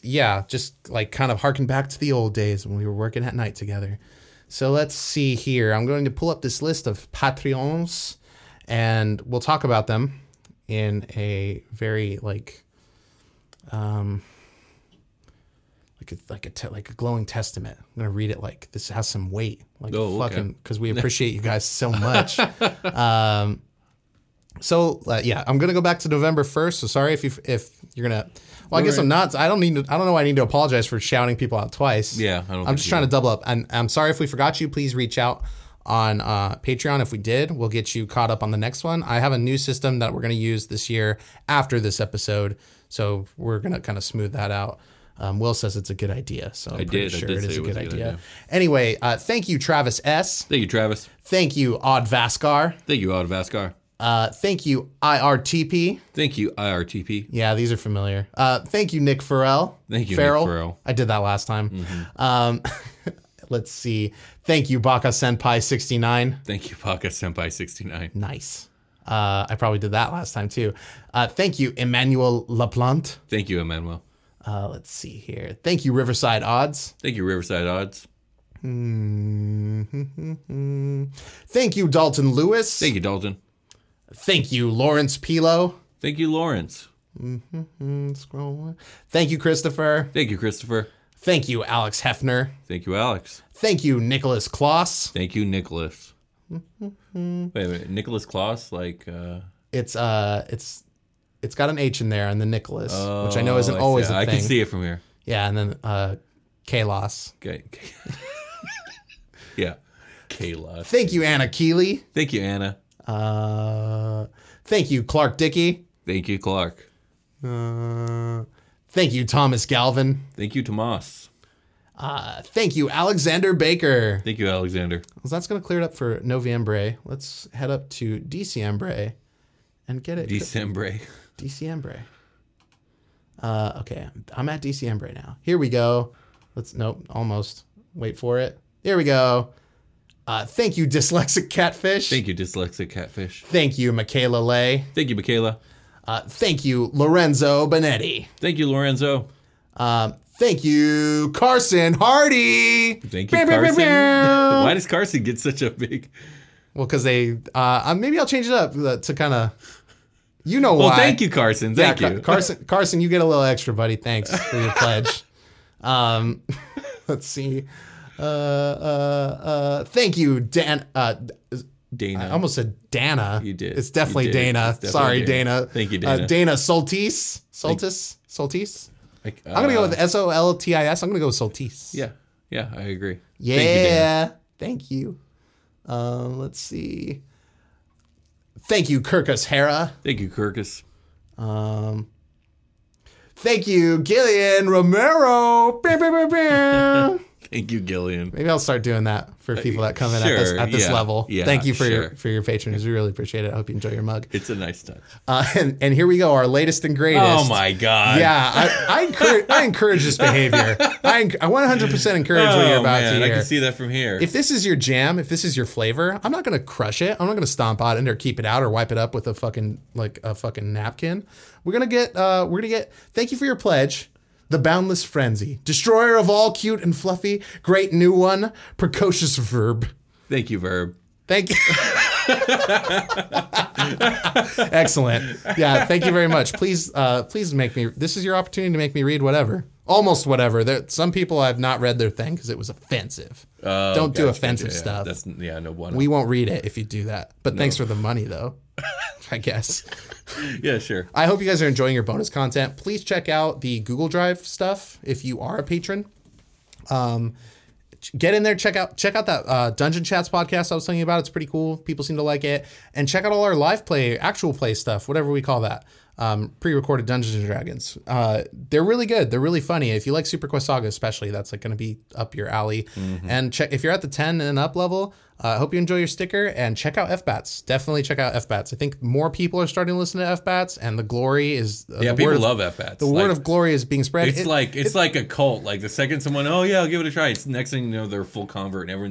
yeah, just like kind of harken back to the old days when we were working at night together. So let's see here. I'm going to pull up this list of Patreons, and we'll talk about them in a very like, um, like a, like a te- like a glowing testament. I'm gonna read it like this has some weight, like Oh, okay. fucking because we appreciate you guys so much. um, so uh, yeah, I'm gonna go back to November first. So sorry if you if you're gonna. Well, I guess I'm not. I don't need to. I don't know. Why I need to apologize for shouting people out twice. Yeah, I don't I'm think just you trying do. to double up. And I'm sorry if we forgot you. Please reach out on uh, Patreon. If we did, we'll get you caught up on the next one. I have a new system that we're going to use this year after this episode, so we're going to kind of smooth that out. Um, Will says it's a good idea, so I'm I pretty did. I sure did it say is it a was good a good idea. idea. Anyway, uh, thank you, Travis S. Thank you, Travis. Thank you, Odd Vaskar. Thank you, Odd Vaskar. Uh, thank you, I R T P. Thank you, I R T P. Yeah, these are familiar. Uh, thank you, Nick Farrell. Thank you, Farrell. Nick Farrell. I did that last time. Mm-hmm. Um, let's see. Thank you, Baka Senpai sixty-nine. Thank you, Baka Senpai sixty-nine. Nice. Uh, I probably did that last time too. Uh, thank you, Emmanuel Laplante. Thank you, Emmanuel. Uh, let's see here. Thank you, Riverside Odds. Thank you, Riverside Odds. Mm-hmm. Thank you, Dalton Lewis. Thank you, Dalton. Thank you, Lawrence Pilo. Thank you, Lawrence. Mm-hmm. Scroll. Thank you, Christopher. Thank you, Christopher. Thank you, Alex Hefner. Thank you, Alex. Thank you, Nicholas Kloss. Thank you, Nicholas. Wait a minute, Nicholas Kloss, like uh It's uh, it's it's got an H in there, and the Nicholas, which I know isn't oh, I always see. a I thing. can see it from here. Yeah, and then uh, Kalos. Okay. okay. Yeah. Kayla. Thank you, Anna Keeley. Thank you, Anna. Uh, thank you, Clark Dickey. Thank you, Clark. Uh, thank you, Thomas Galvin. Thank you, Tomas. Uh, thank you, Alexander Baker. Thank you, Alexander. Well, that's going to clear it up for Noviembre. Let's head up to Diciembre and get it. December. Diciembre. Uh, okay, I'm at Diciembre now. Here we go. Let's, nope, almost. Wait for it. There we go. Uh, thank you, Dyslexic Catfish. Thank you, Dyslexic Catfish. Thank you, Michaela Lay. Thank you, Michaela. Uh, thank you, Lorenzo Benetti. Thank you, Lorenzo. Um, thank you, Carson Hardy. Thank you, Carson. Why does Carson get such a big... Well, because they, uh, maybe I'll change it up uh, to kind of, you know Well, why. thank you, Carson. Thank yeah, you. Car- Carson, Carson, you get a little extra, buddy. Thanks for your pledge. Um, let's see. Uh, uh, uh, thank you, Dan. Uh, Dana. I almost said Dana. You did. It's definitely You did. Dana. It's definitely Sorry, Dana. Dana. Thank you, Uh, Dana. Dana Soltis. Soltis. Soltis. Like, uh, I'm gonna go with S O L T I S. I'm gonna go with Soltis. Yeah. Yeah, I agree. Yeah. Thank you, Dana. Thank you. Um, let's see. Thank you, Kirkus Hera. Thank you, Kirkus. Um, thank you, Gillian Romero. Bam, bam, bam, bam. Thank you, Gillian. Maybe I'll start doing that for people that come in at Sure, this at this yeah, level. yeah, Thank you for sure. your for your patronage. We really appreciate it. I hope you enjoy your mug. It's a nice touch. Uh, and, and here we go, our latest and greatest. Oh, my God. Yeah, I, I encourage I encourage this behavior. I enc- I one hundred percent encourage what you're Oh, about man, to I hear. can see that from here. If this is your jam, if this is your flavor, I'm not gonna crush it. I'm not gonna stomp out it or keep it out or wipe it up with a fucking like a fucking napkin. We're gonna get uh we're gonna get thank you for your pledge. The Boundless Frenzy. Destroyer of all cute and fluffy. Great new one. Precocious verb. Thank you, Verb. Thank you. Excellent. Yeah, thank you very much. Please uh please make me this is your opportunity to make me read whatever. Almost whatever. There some people I've not read their thing because it was offensive. Oh, Don't do gotcha, offensive gotcha, yeah. stuff. That's yeah, no one. We won't read it if you do that. But thanks for the money, though, I guess. Yeah, sure. I hope you guys are enjoying your bonus content. Please check out the Google Drive stuff if you are a patron. Um, get in there, check out check out that uh, Dungeon Chats podcast I was telling you about. It's pretty cool. People seem to like it. And check out all our live play, actual play stuff, whatever we call that. Um, pre-recorded Dungeons and Dragons. Uh, they're really good. They're really funny. If you like Super Quest Saga, especially, that's like going to be up your alley. Mm-hmm. And check if you're at the ten and up level. I uh, hope you enjoy your sticker and check out F BATS. Definitely check out F BATS. I think more people are starting to listen to F BATS, and the glory is uh, Yeah, the people word of, love F BATS. The Like, word of glory is being spread. It's It- like it's like a cult. Like the second someone, oh yeah, I'll give it a try. It's next thing you know, they're a full convert, and everyone's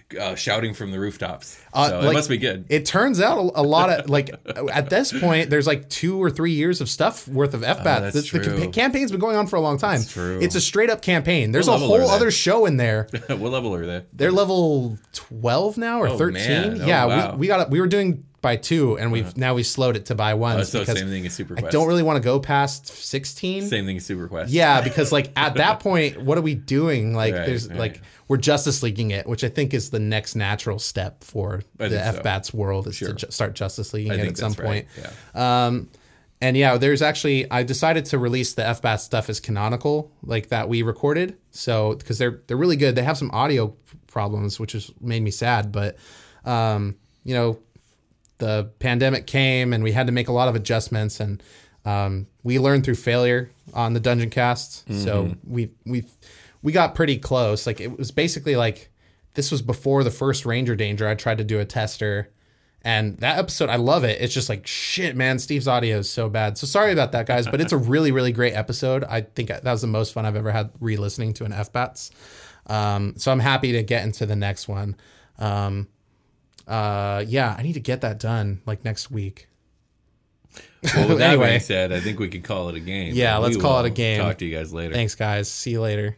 uh, shouting from the rooftops. Uh, so like, it must be good. It turns out a, a lot of like at this point, there's like two or three years of stuff worth of F BAT. Oh, that's the, the true. campa- campaign's been going on for a long time. That's true. It's a straight up campaign. There's a What level are whole they? other show in there. What level are they? They're level twelve now or Oh, thirteen. man. Oh, yeah, wow. we, we got we were doing by two, and we've now we slowed it to by one. Oh, so same thing as Super I Quest. don't really want to go past sixteen. Same thing as Super Quest. Yeah, because like at that point, what are we doing? Like, Right, there's right. like we're Justice Leaguing it, which I think is the next natural step for I the think so. F BAT's world is Sure. to ju- start Justice Leaguing I it think at some that's right. point. Yeah. Um, and yeah, there's actually I decided to release the F BAT stuff as canonical, like that we recorded. So because they're they're really good. They have some audio problems, which has made me sad, but um, you know. The pandemic came and we had to make a lot of adjustments, and um, we learned through failure on the Dungeon Cast. Mm-hmm. So we we we got pretty close. Like it was basically like this was before the first Ranger Danger. I tried to do a tester, and that episode I love it. It's just like shit, man. Steve's audio is so bad. So sorry about that, guys. But it's a really really great episode. I think that was the most fun I've ever had re-listening to an F BATs. Um, so I'm happy to get into the next one. Um, Uh, yeah, I need to get that done like next week. Well, with that Anyway. being said, I think we could call it a game. Yeah, And let's we call will it a game. Talk to you guys later. Thanks, guys. See you later.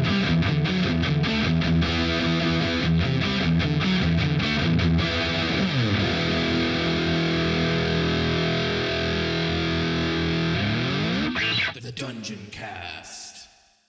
The Dungeon Cast.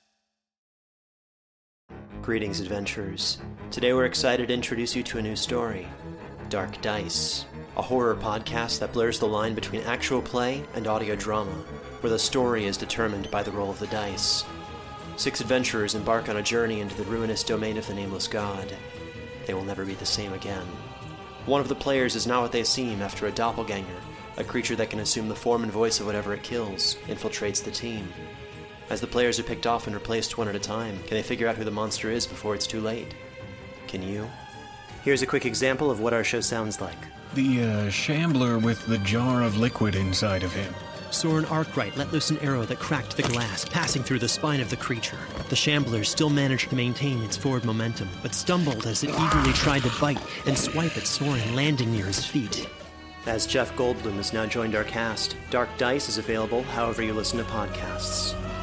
Greetings, adventurers. Today we're excited to introduce you to a new story, Dark Dice, a horror podcast that blurs the line between actual play and audio drama, where the story is determined by the roll of the dice. Six adventurers embark on a journey into the ruinous domain of the Nameless God. They will never be the same again. One of the players is not what they seem after a doppelganger, a creature that can assume the form and voice of whatever it kills, infiltrates the team. As the players are picked off and replaced one at a time, can they figure out who the monster is before it's too late? Can you? Here's a quick example of what our show sounds like. The uh, shambler with the jar of liquid inside of him. Soren Arkwright let loose an arrow that cracked the glass, passing through the spine of the creature. The shambler still managed to maintain its forward momentum, but stumbled as it eagerly tried to bite and swipe at Soren, landing near his feet. As Jeff Goldblum has now joined our cast, Dark Dice is available however you listen to podcasts.